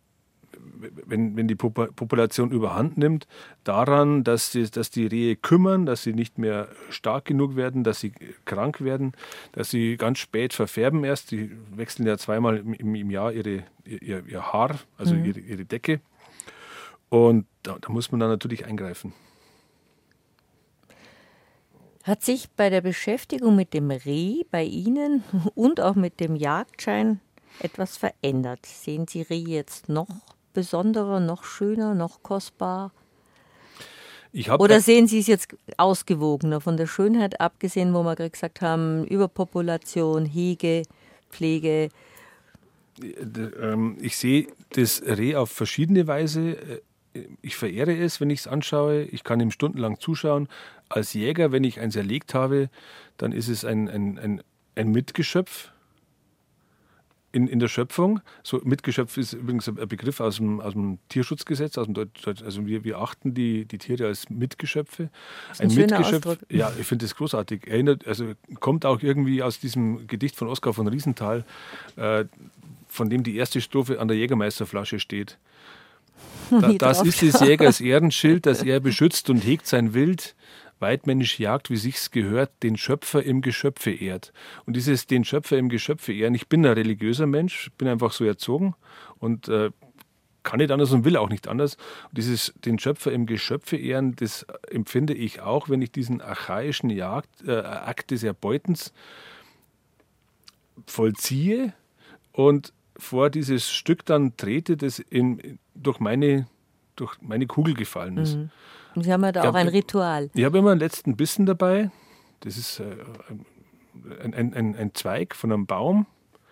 [SPEAKER 3] wenn, wenn die Population überhand nimmt, daran, dass die, dass die Rehe kümmern, dass sie nicht mehr stark genug werden, dass sie krank werden, dass sie ganz spät verfärben erst. Die wechseln ja zweimal im, im Jahr ihre, ihr, ihr Haar, also mhm. ihre, ihre Decke. Und da, da muss man dann natürlich eingreifen.
[SPEAKER 2] Hat sich bei der Beschäftigung mit dem Reh bei Ihnen und auch mit dem Jagdschein etwas verändert? Sehen Sie Reh jetzt noch besonderer, noch schöner, noch kostbar?
[SPEAKER 3] Ich hab
[SPEAKER 2] Oder sehen Sie es jetzt ausgewogener, von der Schönheit abgesehen, wo wir gerade gesagt haben, Überpopulation, Hege, Pflege?
[SPEAKER 3] Ich sehe das Reh auf verschiedene Weise. Ich verehre es, wenn ich es anschaue. Ich kann ihm stundenlang zuschauen. Als Jäger, wenn ich eins erlegt habe, dann ist es ein, ein, ein, ein Mitgeschöpf in, in der Schöpfung. So, Mitgeschöpf ist übrigens ein Begriff aus dem, aus dem Tierschutzgesetz. Aus dem Deut- also wir, wir achten die, die Tiere als Mitgeschöpfe.
[SPEAKER 2] Das ist ein, ein schöner
[SPEAKER 3] Mitgeschöpf,
[SPEAKER 2] Ausdruck.
[SPEAKER 3] ja, ich finde das großartig. Erinnert, also kommt auch irgendwie aus diesem Gedicht von Oskar von Riesenthal, äh, von dem die erste Strophe an der Jägermeisterflasche steht. Da, das ist des Jägers Ehrenschild, dass er beschützt und hegt sein Wild, weitmännisch jagt, wie sich's gehört, den Schöpfer im Geschöpfe ehrt. Und dieses den Schöpfer im Geschöpfe ehren, ich bin ein religiöser Mensch, bin einfach so erzogen und äh, kann nicht anders und will auch nicht anders. Und dieses den Schöpfer im Geschöpfe ehren, das empfinde ich auch, wenn ich diesen archaischen Jagd, äh, Akt des Erbeutens vollziehe und vor dieses Stück dann trete, das in, durch, meine, durch meine Kugel gefallen ist.
[SPEAKER 2] Mhm. Und Sie haben ja da
[SPEAKER 3] Ja,
[SPEAKER 2] auch ein Ritual.
[SPEAKER 3] Ich habe immer einen letzten Bissen dabei. Das ist äh, ein, ein, ein, ein Zweig von einem Baum,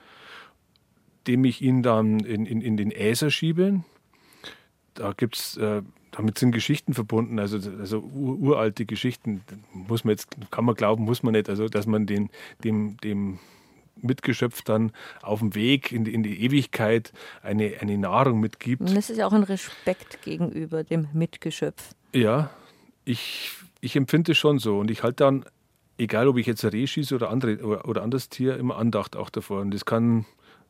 [SPEAKER 3] dem ich ihn dann in, in, in den Äser schiebe. Da gibt's, äh, damit sind Geschichten verbunden, also, also ur, uralte Geschichten. Muss man jetzt, kann man glauben, muss man nicht. Also, dass man den, dem, dem Mitgeschöpf dann auf dem Weg in die, in die Ewigkeit eine, eine Nahrung mitgibt.
[SPEAKER 2] Und das ist ja auch ein Respekt gegenüber dem Mitgeschöpf.
[SPEAKER 3] Ja, ich, ich empfinde es schon so. Und ich halte dann, egal ob ich jetzt ein Reh schieße oder, andere, oder, oder anderes Tier, immer Andacht auch davor. Und das kann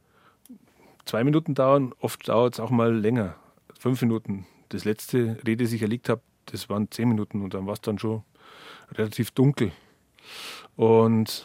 [SPEAKER 3] zwei Minuten dauern, oft dauert es auch mal länger. Fünf Minuten. Das letzte Reh, das ich erlegt habe, das waren zehn Minuten und dann war es dann schon relativ dunkel. Und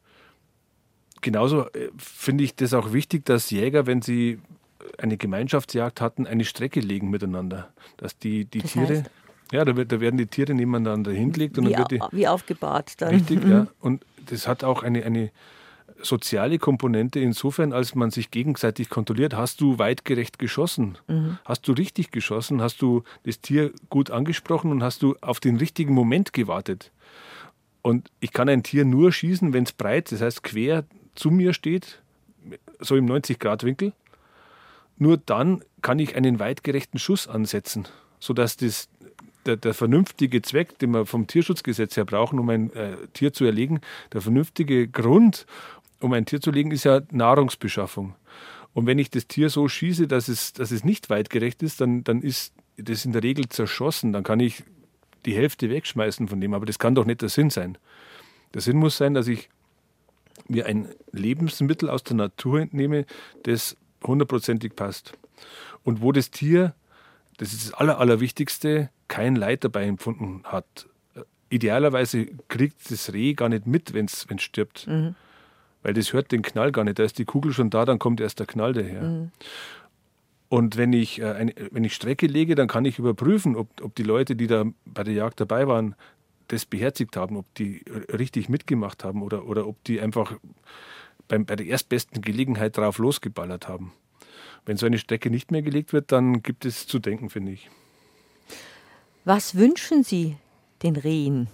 [SPEAKER 3] genauso finde ich das auch wichtig, dass Jäger, wenn sie eine Gemeinschaftsjagd hatten, eine Strecke legen miteinander. Dass die, die
[SPEAKER 2] Das
[SPEAKER 3] Tiere,
[SPEAKER 2] heißt?
[SPEAKER 3] ja, da, wird, da werden die Tiere nebeneinander hingelegt. Und
[SPEAKER 2] Wie,
[SPEAKER 3] dann wird die,
[SPEAKER 2] au- wie aufgebahrt dann.
[SPEAKER 3] richtig,
[SPEAKER 2] Mhm.
[SPEAKER 3] ja. Und das hat auch eine, eine soziale Komponente insofern, als man sich gegenseitig kontrolliert. Hast du weitgerecht geschossen?
[SPEAKER 2] Mhm.
[SPEAKER 3] Hast du richtig geschossen? Hast du das Tier gut angesprochen und hast du auf den richtigen Moment gewartet? Und ich kann ein Tier nur schießen, wenn es breit, das heißt quer zu mir steht, so im neunzig-Grad-Winkel. Nur dann kann ich einen weitgerechten Schuss ansetzen, sodass das, der, der vernünftige Zweck, den wir vom Tierschutzgesetz her brauchen, um ein äh, Tier zu erlegen, der vernünftige Grund, um ein Tier zu legen, ist ja Nahrungsbeschaffung. Und wenn ich das Tier so schieße, dass es, dass es nicht weitgerecht ist, dann, dann ist das in der Regel zerschossen. Dann kann ich die Hälfte wegschmeißen von dem. Aber das kann doch nicht der Sinn sein. Der Sinn muss sein, dass ich mir ein Lebensmittel aus der Natur entnehme, das hundertprozentig passt. Und wo das Tier, das ist das Aller, Allerwichtigste, kein Leid dabei empfunden hat. Idealerweise kriegt das Reh gar nicht mit, wenn es stirbt.
[SPEAKER 2] Mhm.
[SPEAKER 3] Weil das hört den Knall gar nicht. Da ist die Kugel schon da, dann kommt erst der Knall daher.
[SPEAKER 2] Mhm.
[SPEAKER 3] Und wenn ich, äh, eine, wenn ich Strecke lege, dann kann ich überprüfen, ob, ob die Leute, die da bei der Jagd dabei waren, das beherzigt haben, ob die richtig mitgemacht haben oder, oder ob die einfach beim, bei der erstbesten Gelegenheit drauf losgeballert haben. Wenn so eine Strecke nicht mehr gelegt wird, dann gibt es zu denken, finde ich.
[SPEAKER 2] Was wünschen Sie den Rehen?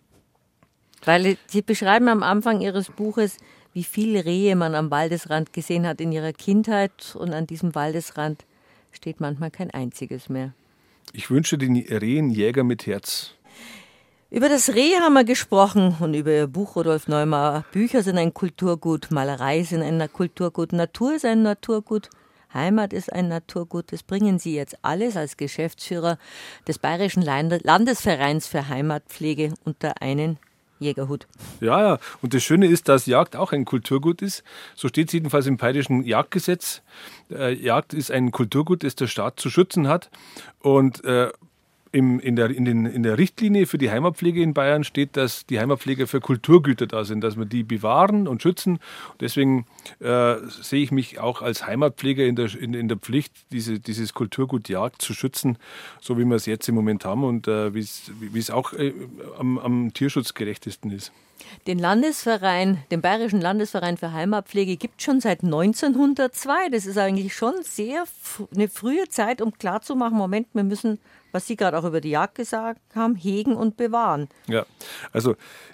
[SPEAKER 2] Weil Sie beschreiben am Anfang Ihres Buches, wie viele Rehe man am Waldesrand gesehen hat in Ihrer Kindheit, und an diesem Waldesrand steht manchmal kein einziges mehr.
[SPEAKER 3] Ich wünsche den Rehen Jäger mit Herz.
[SPEAKER 2] Über das Reh haben wir gesprochen und über Ihr Buch Rudolf Neumauer. Bücher sind ein Kulturgut, Malerei sind ein Kulturgut, Natur ist ein Naturgut, Heimat ist ein Naturgut. Das bringen Sie jetzt alles als Geschäftsführer des Bayerischen Landesvereins für Heimatpflege unter einen Jägerhut.
[SPEAKER 3] Ja, ja. Und das Schöne ist, dass Jagd auch ein Kulturgut ist. So steht es jedenfalls im Bayerischen Jagdgesetz. Äh, Jagd ist ein Kulturgut, das der Staat zu schützen hat. Und äh, im, in, der, in, den, in der Richtlinie für die Heimatpflege in Bayern steht, dass die Heimatpfleger für Kulturgüter da sind, dass wir die bewahren und schützen. Deswegen äh, sehe ich mich auch als Heimatpfleger in der, in, in der Pflicht, diese, dieses Kulturgut Jagd zu schützen, so wie wir es jetzt im Moment haben und äh, wie es auch äh, am, am tierschutzgerechtesten ist.
[SPEAKER 2] Den Landesverein, den Bayerischen Landesverein für Heimatpflege gibt es schon seit neunzehnhundertzwei. Das ist eigentlich schon sehr f- eine frühe Zeit, um klarzumachen, Moment, wir müssen, was Sie gerade auch über die Jagd gesagt haben, hegen und bewahren.
[SPEAKER 3] Ja, also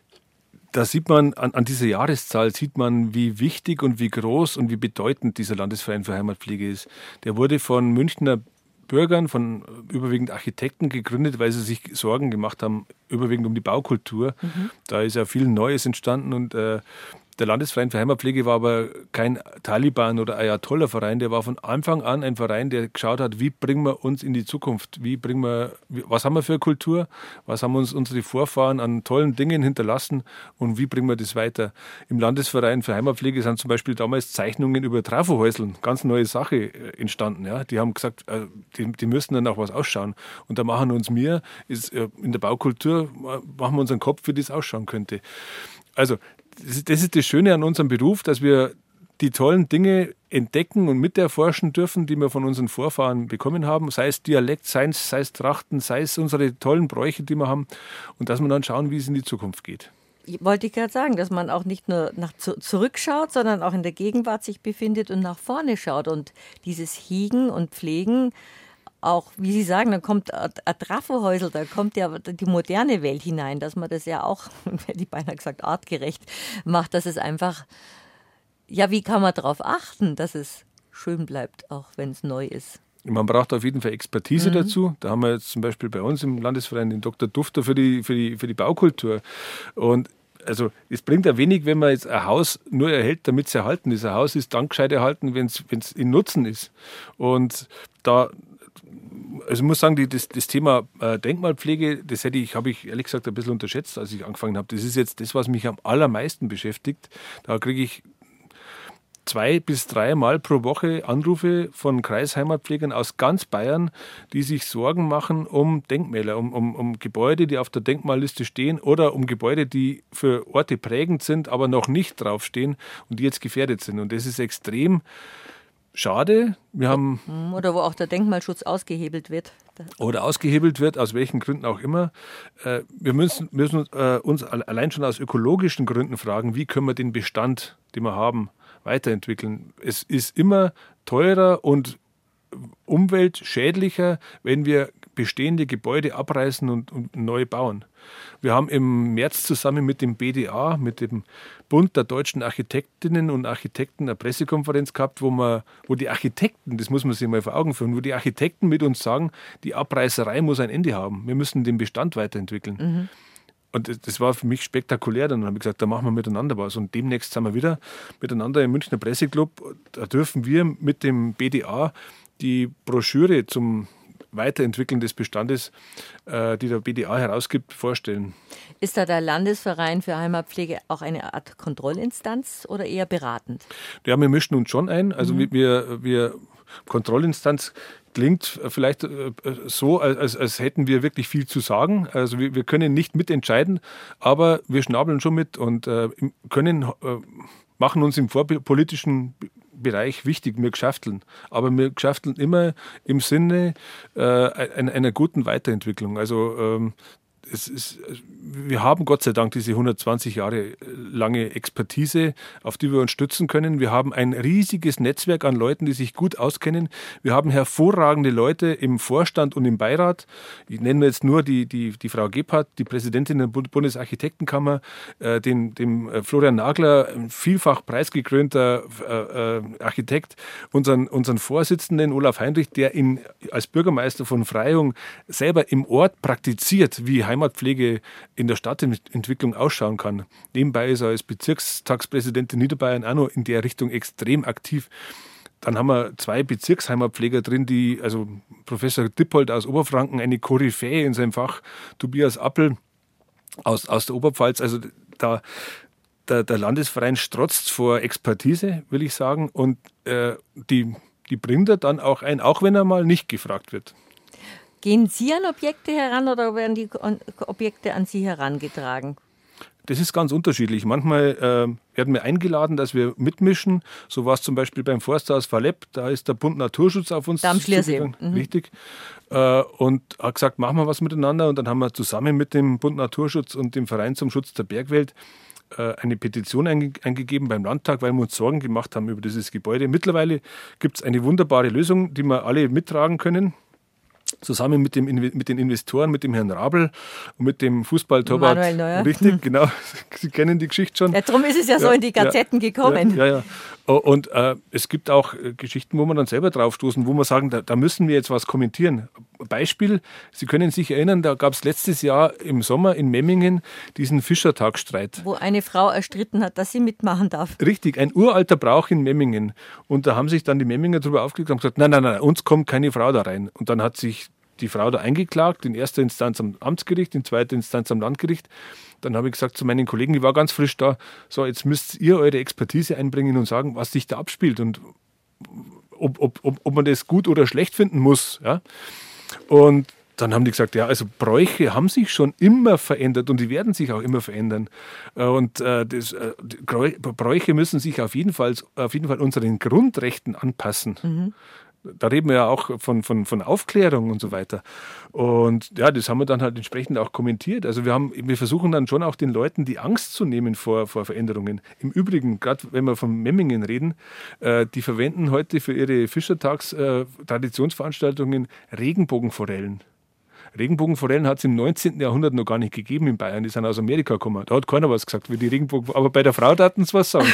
[SPEAKER 3] da sieht man, an, an dieser Jahreszahl sieht man, wie wichtig und wie groß und wie bedeutend dieser Landesverein für Heimatpflege ist. Der wurde von Münchner Bürgern, von überwiegend Architekten gegründet, weil sie sich Sorgen gemacht haben, überwiegend um die Baukultur. Mhm. Da ist ja viel Neues entstanden und äh, der Landesverein für Heimatpflege war aber kein Taliban- oder Ayatollah-Verein, der war von Anfang an ein Verein, der geschaut hat, wie bringen wir uns in die Zukunft, wie bringen wir, was haben wir für Kultur, was haben uns unsere Vorfahren an tollen Dingen hinterlassen und wie bringen wir das weiter. Im Landesverein für Heimatpflege sind zum Beispiel damals Zeichnungen über Trafohäuseln, ganz neue Sache entstanden. Ja. Die haben gesagt, die, die müssen dann auch was ausschauen und da machen uns wir, ist, in der Baukultur machen wir uns einen Kopf, wie das ausschauen könnte. Also das ist das Schöne an unserem Beruf, dass wir die tollen Dinge entdecken und miterforschen dürfen, die wir von unseren Vorfahren bekommen haben, sei es Dialekt, sei es, sei es Trachten, sei es unsere tollen Bräuche, die wir haben und dass wir dann schauen, wie es in die Zukunft geht.
[SPEAKER 2] Wollte ich gerade sagen, dass man auch nicht nur nach zu, zurückschaut, sondern auch in der Gegenwart sich befindet und nach vorne schaut und dieses Hegen und Pflegen auch, wie Sie sagen, da kommt ein Trafohäusel, da kommt ja die moderne Welt hinein, dass man das ja auch, hätte ich beinahe gesagt, artgerecht macht, dass es einfach, ja, wie kann man darauf achten, dass es schön bleibt, auch wenn es neu ist?
[SPEAKER 3] Man braucht auf jeden Fall Expertise
[SPEAKER 2] Mhm.
[SPEAKER 3] dazu. Da haben wir jetzt zum Beispiel bei uns im Landesverein den Doktor Dufter für die, für die, für die Baukultur. Und also es bringt ja wenig, wenn man jetzt ein Haus nur erhält, damit es erhalten ist. Ein Haus ist dann gescheit erhalten, wenn es in Nutzen ist. Und da Also ich muss sagen, die, das, das Thema äh, Denkmalpflege, das hätte ich, habe ich ehrlich gesagt ein bisschen unterschätzt, als ich angefangen habe. Das ist jetzt das, was mich am allermeisten beschäftigt. Da kriege ich zwei bis dreimal pro Woche Anrufe von Kreisheimatpflegern aus ganz Bayern, die sich Sorgen machen um Denkmäler, um, um, um Gebäude, die auf der Denkmalliste stehen oder um Gebäude, die für Orte prägend sind, aber noch nicht draufstehen und die jetzt gefährdet sind. Und das ist extrem schade. Wir haben
[SPEAKER 2] Oder wo auch der Denkmalschutz ausgehebelt wird.
[SPEAKER 3] Oder ausgehebelt wird, aus welchen Gründen auch immer. Wir müssen, müssen uns allein schon aus ökologischen Gründen fragen, wie können wir den Bestand, den wir haben, weiterentwickeln. Es ist immer teurer und umweltschädlicher, wenn wir bestehende Gebäude abreißen und, und neu bauen. Wir haben im März zusammen mit dem B D A, mit dem Bund der deutschen Architektinnen und Architekten, eine Pressekonferenz gehabt, wo, man, wo die Architekten, das muss man sich mal vor Augen führen, wo die Architekten mit uns sagen, die Abreißerei muss ein Ende haben. Wir müssen den Bestand weiterentwickeln. Mhm. Und das war für mich spektakulär. Dann habe ich gesagt, da machen wir miteinander was. Und demnächst sind wir wieder miteinander im Münchner Presseclub. Da dürfen wir mit dem B D A die Broschüre zum Weiterentwickeln des Bestandes, äh, die der B D A herausgibt, vorstellen.
[SPEAKER 2] Ist da der Landesverein für Heimatpflege auch eine Art Kontrollinstanz oder eher beratend?
[SPEAKER 3] Ja, wir mischen uns schon ein. Also mhm. wir, wir Kontrollinstanz klingt vielleicht so, als, als hätten wir wirklich viel zu sagen. Also wir, wir können nicht mitentscheiden, aber wir schnabeln schon mit und äh, können, äh, machen uns im vorpolitischen Bereich wichtig, wir geschäfteln. Aber wir geschäfteln immer im Sinne äh, einer, einer guten Weiterentwicklung. Also ähm, es ist, wir haben Gott sei Dank diese hundertzwanzig Jahre lange Expertise, auf die wir uns stützen können. Wir haben ein riesiges Netzwerk an Leuten, die sich gut auskennen. Wir haben hervorragende Leute im Vorstand und im Beirat. Ich nenne jetzt nur die, die, die Frau Gebhardt, die Präsidentin der Bundesarchitektenkammer, äh, den, dem Florian Nagler, ein vielfach preisgekrönter äh, äh, Architekt, unseren, unseren Vorsitzenden Olaf Heinrich, der in, als Bürgermeister von Freyung selber im Ort praktiziert, wie Heimatpflege in der Stadtentwicklung ausschauen kann. Nebenbei ist er als Bezirkstagspräsident in Niederbayern auch noch in der Richtung extrem aktiv. Dann haben wir zwei Bezirksheimatpfleger drin, die, also Professor Dippold aus Oberfranken, eine Koryphäe in seinem Fach, Tobias Appel aus, aus der Oberpfalz. Also da, der, der Landesverein strotzt vor Expertise, will ich sagen, und äh, die, die bringt er dann auch ein, auch wenn er mal nicht gefragt wird.
[SPEAKER 2] Gehen Sie an Objekte heran oder werden die Objekte an Sie herangetragen?
[SPEAKER 3] Das ist ganz unterschiedlich. Manchmal äh, werden wir eingeladen, dass wir mitmischen. So war es zum Beispiel beim Forsthaus Verlepp. Da ist der Bund Naturschutz auf uns zugegangen. Mhm. Richtig. Äh, und hat gesagt, machen wir was miteinander. Und dann haben wir zusammen mit dem Bund Naturschutz und dem Verein zum Schutz der Bergwelt äh, eine Petition einge- eingegeben beim Landtag, weil wir uns Sorgen gemacht haben über dieses Gebäude. Mittlerweile gibt es eine wunderbare Lösung, die wir alle mittragen können. Zusammen mit, dem, mit den Investoren, mit dem Herrn Rabel und mit dem Fußballtorwart.
[SPEAKER 2] Manuel Neuer.
[SPEAKER 3] Richtig,
[SPEAKER 2] hm.
[SPEAKER 3] genau. Sie kennen die Geschichte schon.
[SPEAKER 2] Ja, darum ist es ja, ja so in die Gazetten
[SPEAKER 3] ja,
[SPEAKER 2] gekommen.
[SPEAKER 3] Ja, ja. ja. Und äh, es gibt auch äh, Geschichten, wo wir dann selber draufstoßen, wo wir sagen, da, da müssen wir jetzt was kommentieren. Beispiel, Sie können sich erinnern, da gab es letztes Jahr im Sommer in Memmingen diesen Fischertagsstreit.
[SPEAKER 2] Wo eine Frau erstritten hat, dass sie mitmachen darf.
[SPEAKER 3] Richtig, ein uralter Brauch in Memmingen. Und da haben sich dann die Memminger darüber aufgeregt und gesagt, nein, nein, nein, uns kommt keine Frau da rein. Und dann hat sich die Frau da eingeklagt, in erster Instanz am Amtsgericht, in zweiter Instanz am Landgericht. Dann habe ich gesagt zu meinen Kollegen, ich war ganz frisch da, so jetzt müsst ihr eure Expertise einbringen und sagen, was sich da abspielt und ob, ob, ob, ob man das gut oder schlecht finden muss. Ja? Und dann haben die gesagt, ja, also Bräuche haben sich schon immer verändert und die werden sich auch immer verändern. Und äh, das, äh, Bräuche müssen sich auf jeden Fall, auf jeden Fall unseren Grundrechten anpassen. Mhm. Da reden wir ja auch von, von, von Aufklärung und so weiter. Und ja, das haben wir dann halt entsprechend auch kommentiert. Also wir, haben, wir versuchen dann schon auch den Leuten die Angst zu nehmen vor, vor Veränderungen. Im Übrigen, gerade wenn wir von Memmingen reden, äh, die verwenden heute für ihre Fischertags-Traditionsveranstaltungen äh, Regenbogenforellen. Regenbogenforellen hat es im neunzehnten Jahrhundert noch gar nicht gegeben in Bayern. Die sind aus Amerika gekommen. Da hat keiner was gesagt wie die Regenbogen. Aber bei der Frau taten sie was sagen.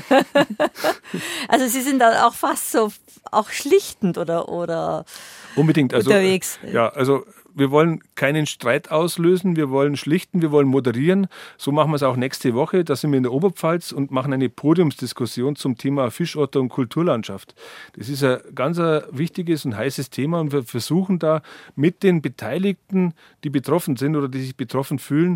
[SPEAKER 2] Also Sie sind da auch fast so auch schlichtend oder, oder
[SPEAKER 3] Unbedingt. Also,
[SPEAKER 2] unterwegs.
[SPEAKER 3] Ja, also wir wollen keinen Streit auslösen, wir wollen schlichten, wir wollen moderieren. So machen wir es auch nächste Woche. Da sind wir in der Oberpfalz und machen eine Podiumsdiskussion zum Thema Fischotter und Kulturlandschaft. Das ist ein ganz wichtiges und heißes Thema und wir versuchen da mit den Beteiligten, die betroffen sind oder die sich betroffen fühlen,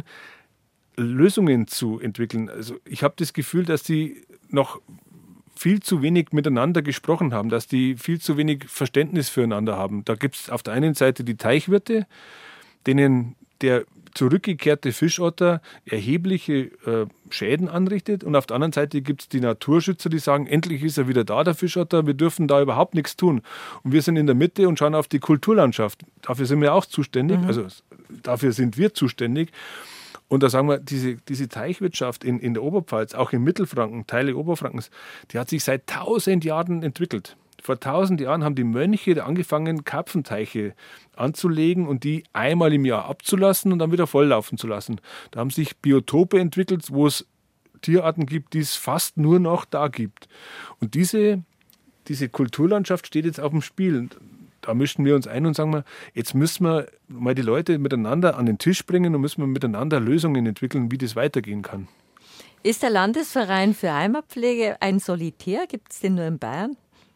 [SPEAKER 3] Lösungen zu entwickeln. Also ich habe das Gefühl, dass die noch viel zu wenig miteinander gesprochen haben, dass die viel zu wenig Verständnis füreinander haben. Da gibt es auf der einen Seite die Teichwirte, denen der zurückgekehrte Fischotter erhebliche äh, Schäden anrichtet. Und auf der anderen Seite gibt es die Naturschützer, die sagen, endlich ist er wieder da, der Fischotter, wir dürfen da überhaupt nichts tun. Und wir sind in der Mitte und schauen auf die Kulturlandschaft. Dafür sind wir auch zuständig, mhm. also dafür sind wir zuständig. Und da sagen wir, diese, diese Teichwirtschaft in, in der Oberpfalz, auch in Mittelfranken, Teile Oberfrankens, die hat sich seit tausend Jahren entwickelt. Vor tausend Jahren haben die Mönche angefangen, Karpfenteiche anzulegen und die einmal im Jahr abzulassen und dann wieder volllaufen zu lassen. Da haben sich Biotope entwickelt, wo es Tierarten gibt, die es fast nur noch da gibt. Und diese, diese Kulturlandschaft steht jetzt auf dem Spiel. Da mischen wir uns ein und sagen, wir, jetzt müssen wir mal die Leute miteinander an den Tisch bringen und müssen wir miteinander Lösungen entwickeln, wie das weitergehen kann.
[SPEAKER 2] Ist der Landesverein für Heimatpflege ein Solitär? Gibt es den nur in Bayern?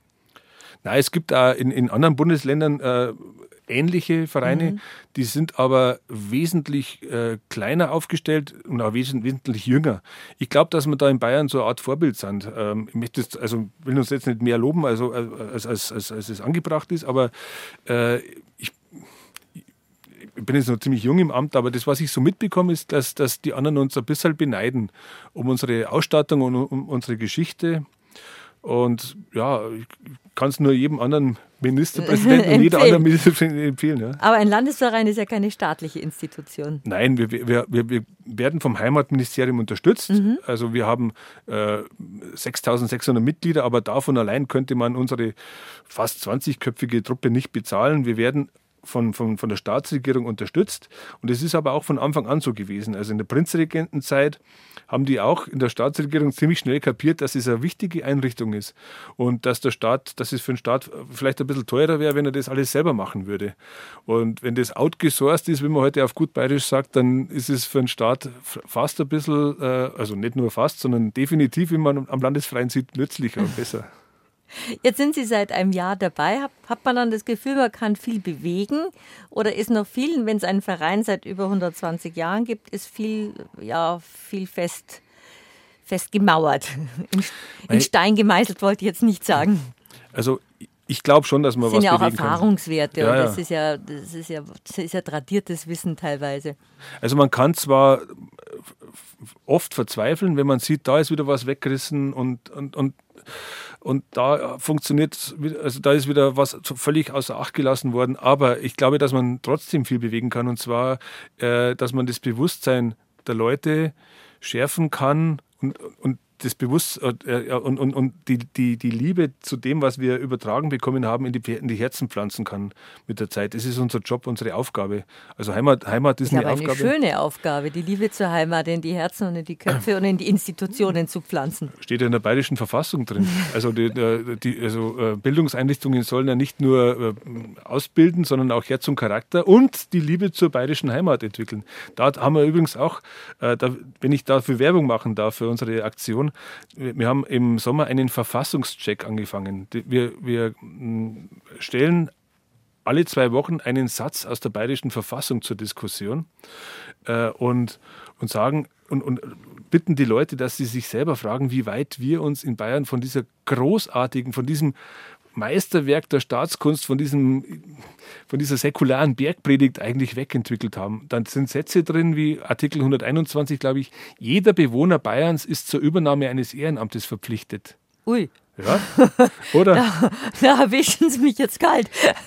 [SPEAKER 3] Nein, es gibt auch in, in anderen Bundesländern äh, ähnliche Vereine, mhm. die sind aber wesentlich äh, kleiner aufgestellt und auch wes- wesentlich jünger. Ich glaube, dass wir da in Bayern so eine Art Vorbild sind. Ähm, ich möchte jetzt, also will uns jetzt nicht mehr loben, also, als, als, als, als es angebracht ist, aber äh, ich, ich bin jetzt noch ziemlich jung im Amt, aber das, was ich so mitbekomme, ist, dass, dass die anderen uns ein bisschen beneiden um unsere Ausstattung und um unsere Geschichte. Und ja, ich kann es nur jedem anderen Ministerpräsidenten und jeder anderen Ministerpräsidentin empfehlen. Ja.
[SPEAKER 2] Aber ein Landesverein ist ja keine staatliche Institution.
[SPEAKER 3] Nein, wir, wir, wir, wir werden vom Heimatministerium unterstützt. Mhm. Also wir haben äh, sechstausendsechshundert Mitglieder, aber davon allein könnte man unsere fast zwanzigköpfige Truppe nicht bezahlen. Wir werden Von, von, von der Staatsregierung unterstützt. Und es ist aber auch von Anfang an so gewesen. Also in der Prinzregentenzeit haben die auch in der Staatsregierung ziemlich schnell kapiert, dass es eine wichtige Einrichtung ist und dass der Staat, dass es für den Staat vielleicht ein bisschen teurer wäre, wenn er das alles selber machen würde. Und wenn das outgesourced ist, wie man heute auf gut Bayerisch sagt, dann ist es für den Staat fast ein bisschen, also nicht nur fast, sondern definitiv, wie man am Landesverein sieht, nützlicher und besser.
[SPEAKER 2] Jetzt sind Sie seit einem Jahr dabei. Hat, hat man dann das Gefühl, man kann viel bewegen? Oder ist noch viel, wenn es einen Verein seit über hundertzwanzig Jahren gibt, ist viel, ja, viel fest, fest gemauert? In, in Stein gemeißelt wollte ich jetzt nicht sagen.
[SPEAKER 3] Also ich glaube schon, dass man
[SPEAKER 2] das
[SPEAKER 3] was
[SPEAKER 2] sind ja auch
[SPEAKER 3] bewegen kann.
[SPEAKER 2] Erfahrungswerte
[SPEAKER 3] Ja,
[SPEAKER 2] und
[SPEAKER 3] ja.
[SPEAKER 2] das ist ja, das ist ja, das ist ja tradiertes Wissen teilweise.
[SPEAKER 3] Also man kann zwar oft verzweifeln, wenn man sieht, da ist wieder was weggerissen und, und, und, und da funktioniert, also da ist wieder was völlig außer Acht gelassen worden, aber ich glaube, dass man trotzdem viel bewegen kann, und zwar, äh, dass man das Bewusstsein der Leute schärfen kann und, und das Bewusstsein äh, und, und, und die, die, die Liebe zu dem, was wir übertragen bekommen haben, in die, in die Herzen pflanzen kann mit der Zeit. Das ist unser Job, unsere Aufgabe. Also Heimat, Heimat ist,
[SPEAKER 2] Das ist
[SPEAKER 3] eine
[SPEAKER 2] aber eine
[SPEAKER 3] Aufgabe.
[SPEAKER 2] schöne Aufgabe, die Liebe zur Heimat in die Herzen und in die Köpfe und in die Institutionen zu pflanzen.
[SPEAKER 3] Steht ja in der Bayerischen Verfassung drin. Also, die, die, also äh, Bildungseinrichtungen sollen ja nicht nur äh, ausbilden, sondern auch Herz und Charakter und die Liebe zur bayerischen Heimat entwickeln. Da haben wir übrigens auch, äh, da, wenn ich dafür Werbung machen darf für unsere Aktion, wir haben im Sommer einen Verfassungscheck angefangen. Wir, wir mh, stellen alle zwei Wochen einen Satz aus der bayerischen Verfassung zur Diskussion äh, und, und sagen und, und bitten die Leute, dass sie sich selber fragen, wie weit wir uns in Bayern von dieser großartigen, von diesem Meisterwerk der Staatskunst, von, diesem, von dieser säkularen Bergpredigt eigentlich wegentwickelt haben. Dann sind Sätze drin wie Artikel hunderteinundzwanzig, glaube ich, jeder Bewohner Bayerns ist zur Übernahme eines Ehrenamtes verpflichtet.
[SPEAKER 2] Ui.
[SPEAKER 3] Ja, oder?
[SPEAKER 2] Da, da erwischen Sie mich jetzt kalt.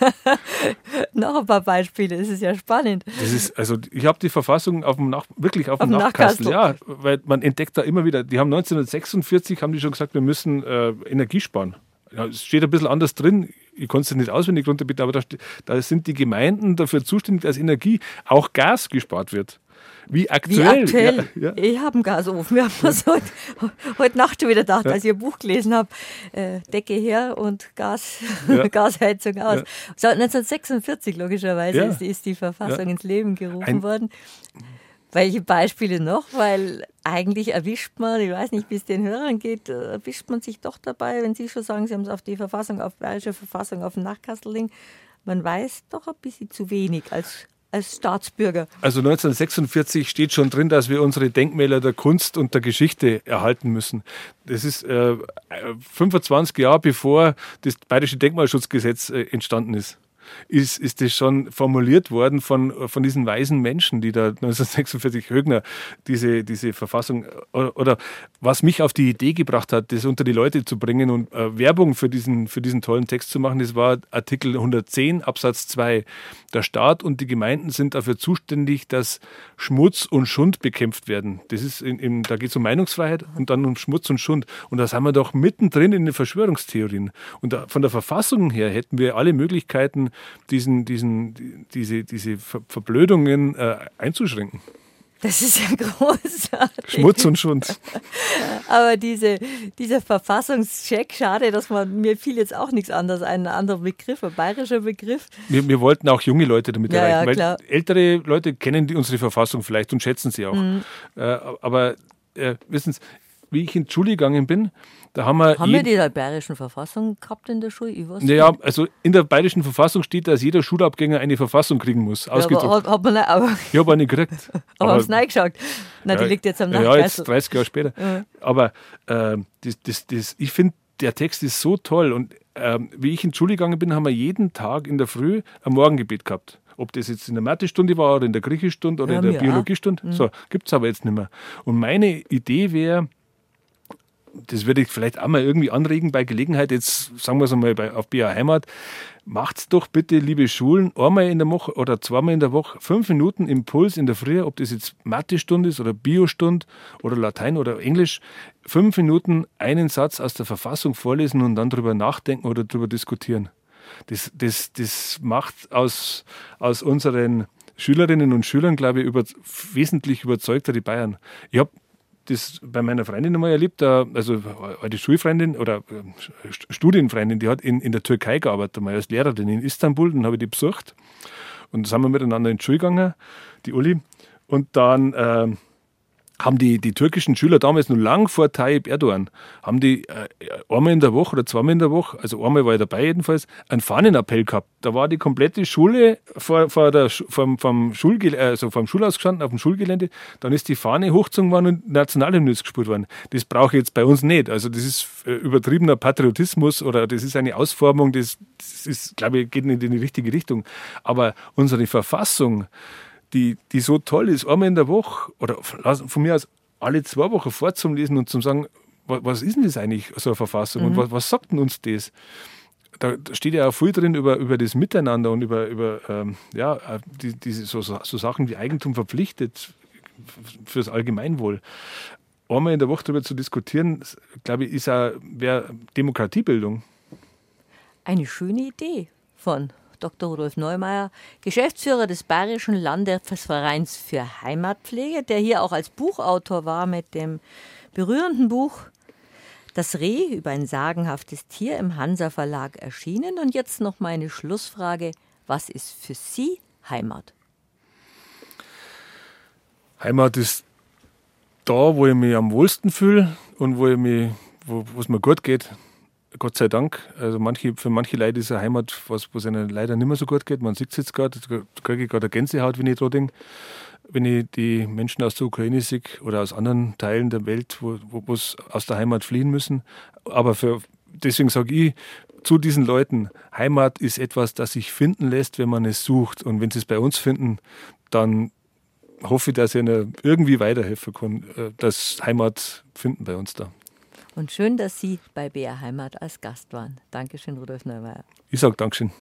[SPEAKER 2] Noch ein paar Beispiele, das ist ja spannend.
[SPEAKER 3] Das ist, also ich habe die Verfassung auf dem Nach, wirklich auf,
[SPEAKER 2] Auf
[SPEAKER 3] dem
[SPEAKER 2] dem
[SPEAKER 3] Nachkastel.
[SPEAKER 2] Nachkastel.
[SPEAKER 3] Ja, weil man entdeckt da immer wieder, die haben neunzehnhundertsechsundvierzig haben die schon gesagt, wir müssen äh, Energie sparen. Ja, es steht ein bisschen anders drin, ich konnte es nicht auswendig runterbitten, aber da, ste- da sind die Gemeinden dafür zuständig, dass Energie, auch Gas gespart wird. Wie aktuell.
[SPEAKER 2] Wie aktuell.
[SPEAKER 3] Ja, ja.
[SPEAKER 2] Ich habe einen Gasofen. Wir haben das heute, heute Nacht schon wieder gedacht,
[SPEAKER 3] Ja.
[SPEAKER 2] als ich ein Buch gelesen habe. Äh, Decke her und Gas,
[SPEAKER 3] Ja.
[SPEAKER 2] Gasheizung aus.
[SPEAKER 3] Ja.
[SPEAKER 2] So, neunzehnhundertsechsundvierzig logischerweise
[SPEAKER 3] Ja.
[SPEAKER 2] ist, ist die Verfassung
[SPEAKER 3] Ja.
[SPEAKER 2] ins Leben gerufen
[SPEAKER 3] Ein-
[SPEAKER 2] worden. Welche Beispiele noch? Weil eigentlich erwischt man, ich weiß nicht, wie es den Hörern geht, äh, erwischt man sich doch dabei, wenn Sie schon sagen, Sie haben es auf die Verfassung, auf bayerische Verfassung, auf den Nachkastel liegen. Man weiß doch ein bisschen zu wenig als, als Staatsbürger.
[SPEAKER 3] Also neunzehnhundertsechsundvierzig steht schon drin, dass wir unsere Denkmäler der Kunst und der Geschichte erhalten müssen. Das ist äh, fünfundzwanzig Jahre bevor das Bayerische Denkmalschutzgesetz äh, entstanden ist. Ist, ist das schon formuliert worden von, von diesen weisen Menschen, die da neunzehnhundertsechsundvierzig Högner diese, diese Verfassung, oder, oder was mich auf die Idee gebracht hat, das unter die Leute zu bringen und äh, Werbung für diesen, für diesen tollen Text zu machen, das war Artikel hundertzehn Absatz zwei. Der Staat und die Gemeinden sind dafür zuständig, dass Schmutz und Schund bekämpft werden. Das ist in, in, da geht es um Meinungsfreiheit und dann um Schmutz und Schund. Und da sind wir doch mittendrin in den Verschwörungstheorien. Und da, von der Verfassung her hätten wir alle Möglichkeiten, diesen, diesen, diese, diese Ver Verblödungen äh, einzuschränken.
[SPEAKER 2] Das ist ja großartig.
[SPEAKER 3] Schmutz und Schund.
[SPEAKER 2] Aber diese, dieser Verfassungscheck, schade, dass man, mir fiel jetzt auch nichts anderes ein, ein anderer Begriff, ein bayerischer Begriff.
[SPEAKER 3] Wir, wir wollten auch junge Leute damit
[SPEAKER 2] Ja,
[SPEAKER 3] erreichen,
[SPEAKER 2] ja,
[SPEAKER 3] weil
[SPEAKER 2] klar.
[SPEAKER 3] ältere Leute kennen die, unsere Verfassung vielleicht und schätzen sie auch.
[SPEAKER 2] Mhm.
[SPEAKER 3] Äh, aber äh, wissen Sie, wie ich in die Schule gegangen bin, da haben wir...
[SPEAKER 2] Haben wir
[SPEAKER 3] jeden-
[SPEAKER 2] die in der bayerischen Verfassung gehabt in der Schule? Ich weiß
[SPEAKER 3] Naja,
[SPEAKER 2] nicht.
[SPEAKER 3] also in der bayerischen Verfassung steht, dass jeder Schulabgänger eine Verfassung kriegen muss.
[SPEAKER 2] Ja,
[SPEAKER 3] Ausgedruckt.
[SPEAKER 2] aber, hat man nicht, aber,
[SPEAKER 3] Ich habe eine gekriegt.
[SPEAKER 2] aber haben sie reingeschaut. Na, die
[SPEAKER 3] Ja,
[SPEAKER 2] liegt jetzt am
[SPEAKER 3] Ja, jetzt
[SPEAKER 2] Nachkastel.
[SPEAKER 3] dreißig Jahre später.
[SPEAKER 2] Ja.
[SPEAKER 3] Aber äh, das, das, das, ich finde, der Text ist so toll. Und ähm, wie ich in die Schule gegangen bin, haben wir jeden Tag in der Früh ein Morgengebet gehabt. Ob das jetzt in der Mathestunde war oder in der Griechischstunde oder
[SPEAKER 2] Ja,
[SPEAKER 3] in der
[SPEAKER 2] mir auch.
[SPEAKER 3] Biologiestunde. So, gibt es aber jetzt nicht mehr. Und meine Idee wäre, das würde ich vielleicht auch mal irgendwie anregen bei Gelegenheit, jetzt sagen wir es einmal bei, auf B A Heimat, macht's doch bitte, liebe Schulen, einmal in der Woche oder zweimal in der Woche fünf Minuten Impuls in der Früh, ob das jetzt Mathestunde ist oder Biostunde oder Latein oder Englisch, fünf Minuten einen Satz aus der Verfassung vorlesen und dann drüber nachdenken oder drüber diskutieren. Das, das, das macht aus, aus unseren Schülerinnen und Schülern, glaube ich, über, wesentlich überzeugtere Bayern. Ich habe das bei meiner Freundin einmal erlebt, da- also eine Schulfreundin oder äh, Studienfreundin, die hat in, in der Türkei gearbeitet, mal als Lehrerin in Istanbul, dann habe ich die besucht und da sind wir miteinander in die Schule gegangen, die Uli, und dann äh, haben die, die türkischen Schüler damals noch lang vor Tayyip Erdogan, haben die äh, einmal in der Woche oder zweimal in der Woche, also einmal war ich dabei jedenfalls, einen Fahnenappell gehabt. Da war die komplette Schule vor, vor der, vom, vom, Schulge, also vom Schulhaus gestanden, auf dem Schulgelände. Dann ist die Fahne hochgezogen worden und Nationalhymne gespielt worden. Das brauche ich jetzt bei uns nicht. Also das ist äh, übertriebener Patriotismus oder das ist eine Ausformung, das, das ist, glaube ich, geht nicht in die richtige Richtung. Aber unsere Verfassung, Die, die so toll ist, einmal in der Woche oder von mir aus alle zwei Wochen vorzulesen und zu sagen, was, was ist denn das eigentlich, so eine Verfassung mhm. und was, was sagt denn uns das? Da, da steht ja auch viel drin über, über das Miteinander und über, über ähm, ja, die, diese so, so Sachen wie Eigentum verpflichtet fürs Allgemeinwohl. Einmal in der Woche darüber zu diskutieren, glaube ich, ist auch, wäre Demokratiebildung.
[SPEAKER 2] Eine schöne Idee von Doktor Rudolf Neumeier, Geschäftsführer des Bayerischen Landesvereins für Heimatpflege, der hier auch als Buchautor war mit dem berührenden Buch Das Reh über ein sagenhaftes Tier im Hansa Verlag erschienen. Und jetzt noch meine Schlussfrage, was ist für Sie Heimat?
[SPEAKER 3] Heimat ist da, wo ich mich am wohlsten fühle und wo ich mich, wo es mir gut geht. Gott sei Dank. Also manche, für manche Leute ist eine Heimat, was es ihnen leider nicht mehr so gut geht. Man sieht es jetzt gerade, da kriege ich gerade eine Gänsehaut, wenn ich dran denke. Wenn ich die Menschen aus der Ukraine sehe oder aus anderen Teilen der Welt, wo es aus der Heimat fliehen müssen. Aber für, deswegen sage ich zu diesen Leuten, Heimat ist etwas, das sich finden lässt, wenn man es sucht. Und wenn sie es bei uns finden, dann hoffe ich, dass ich ihnen irgendwie weiterhelfen kann, das Heimat finden bei uns da.
[SPEAKER 2] Und schön, dass Sie bei B R Heimat als Gast waren. Dankeschön, Rudolf Neumeier.
[SPEAKER 3] Ich sage Dankeschön.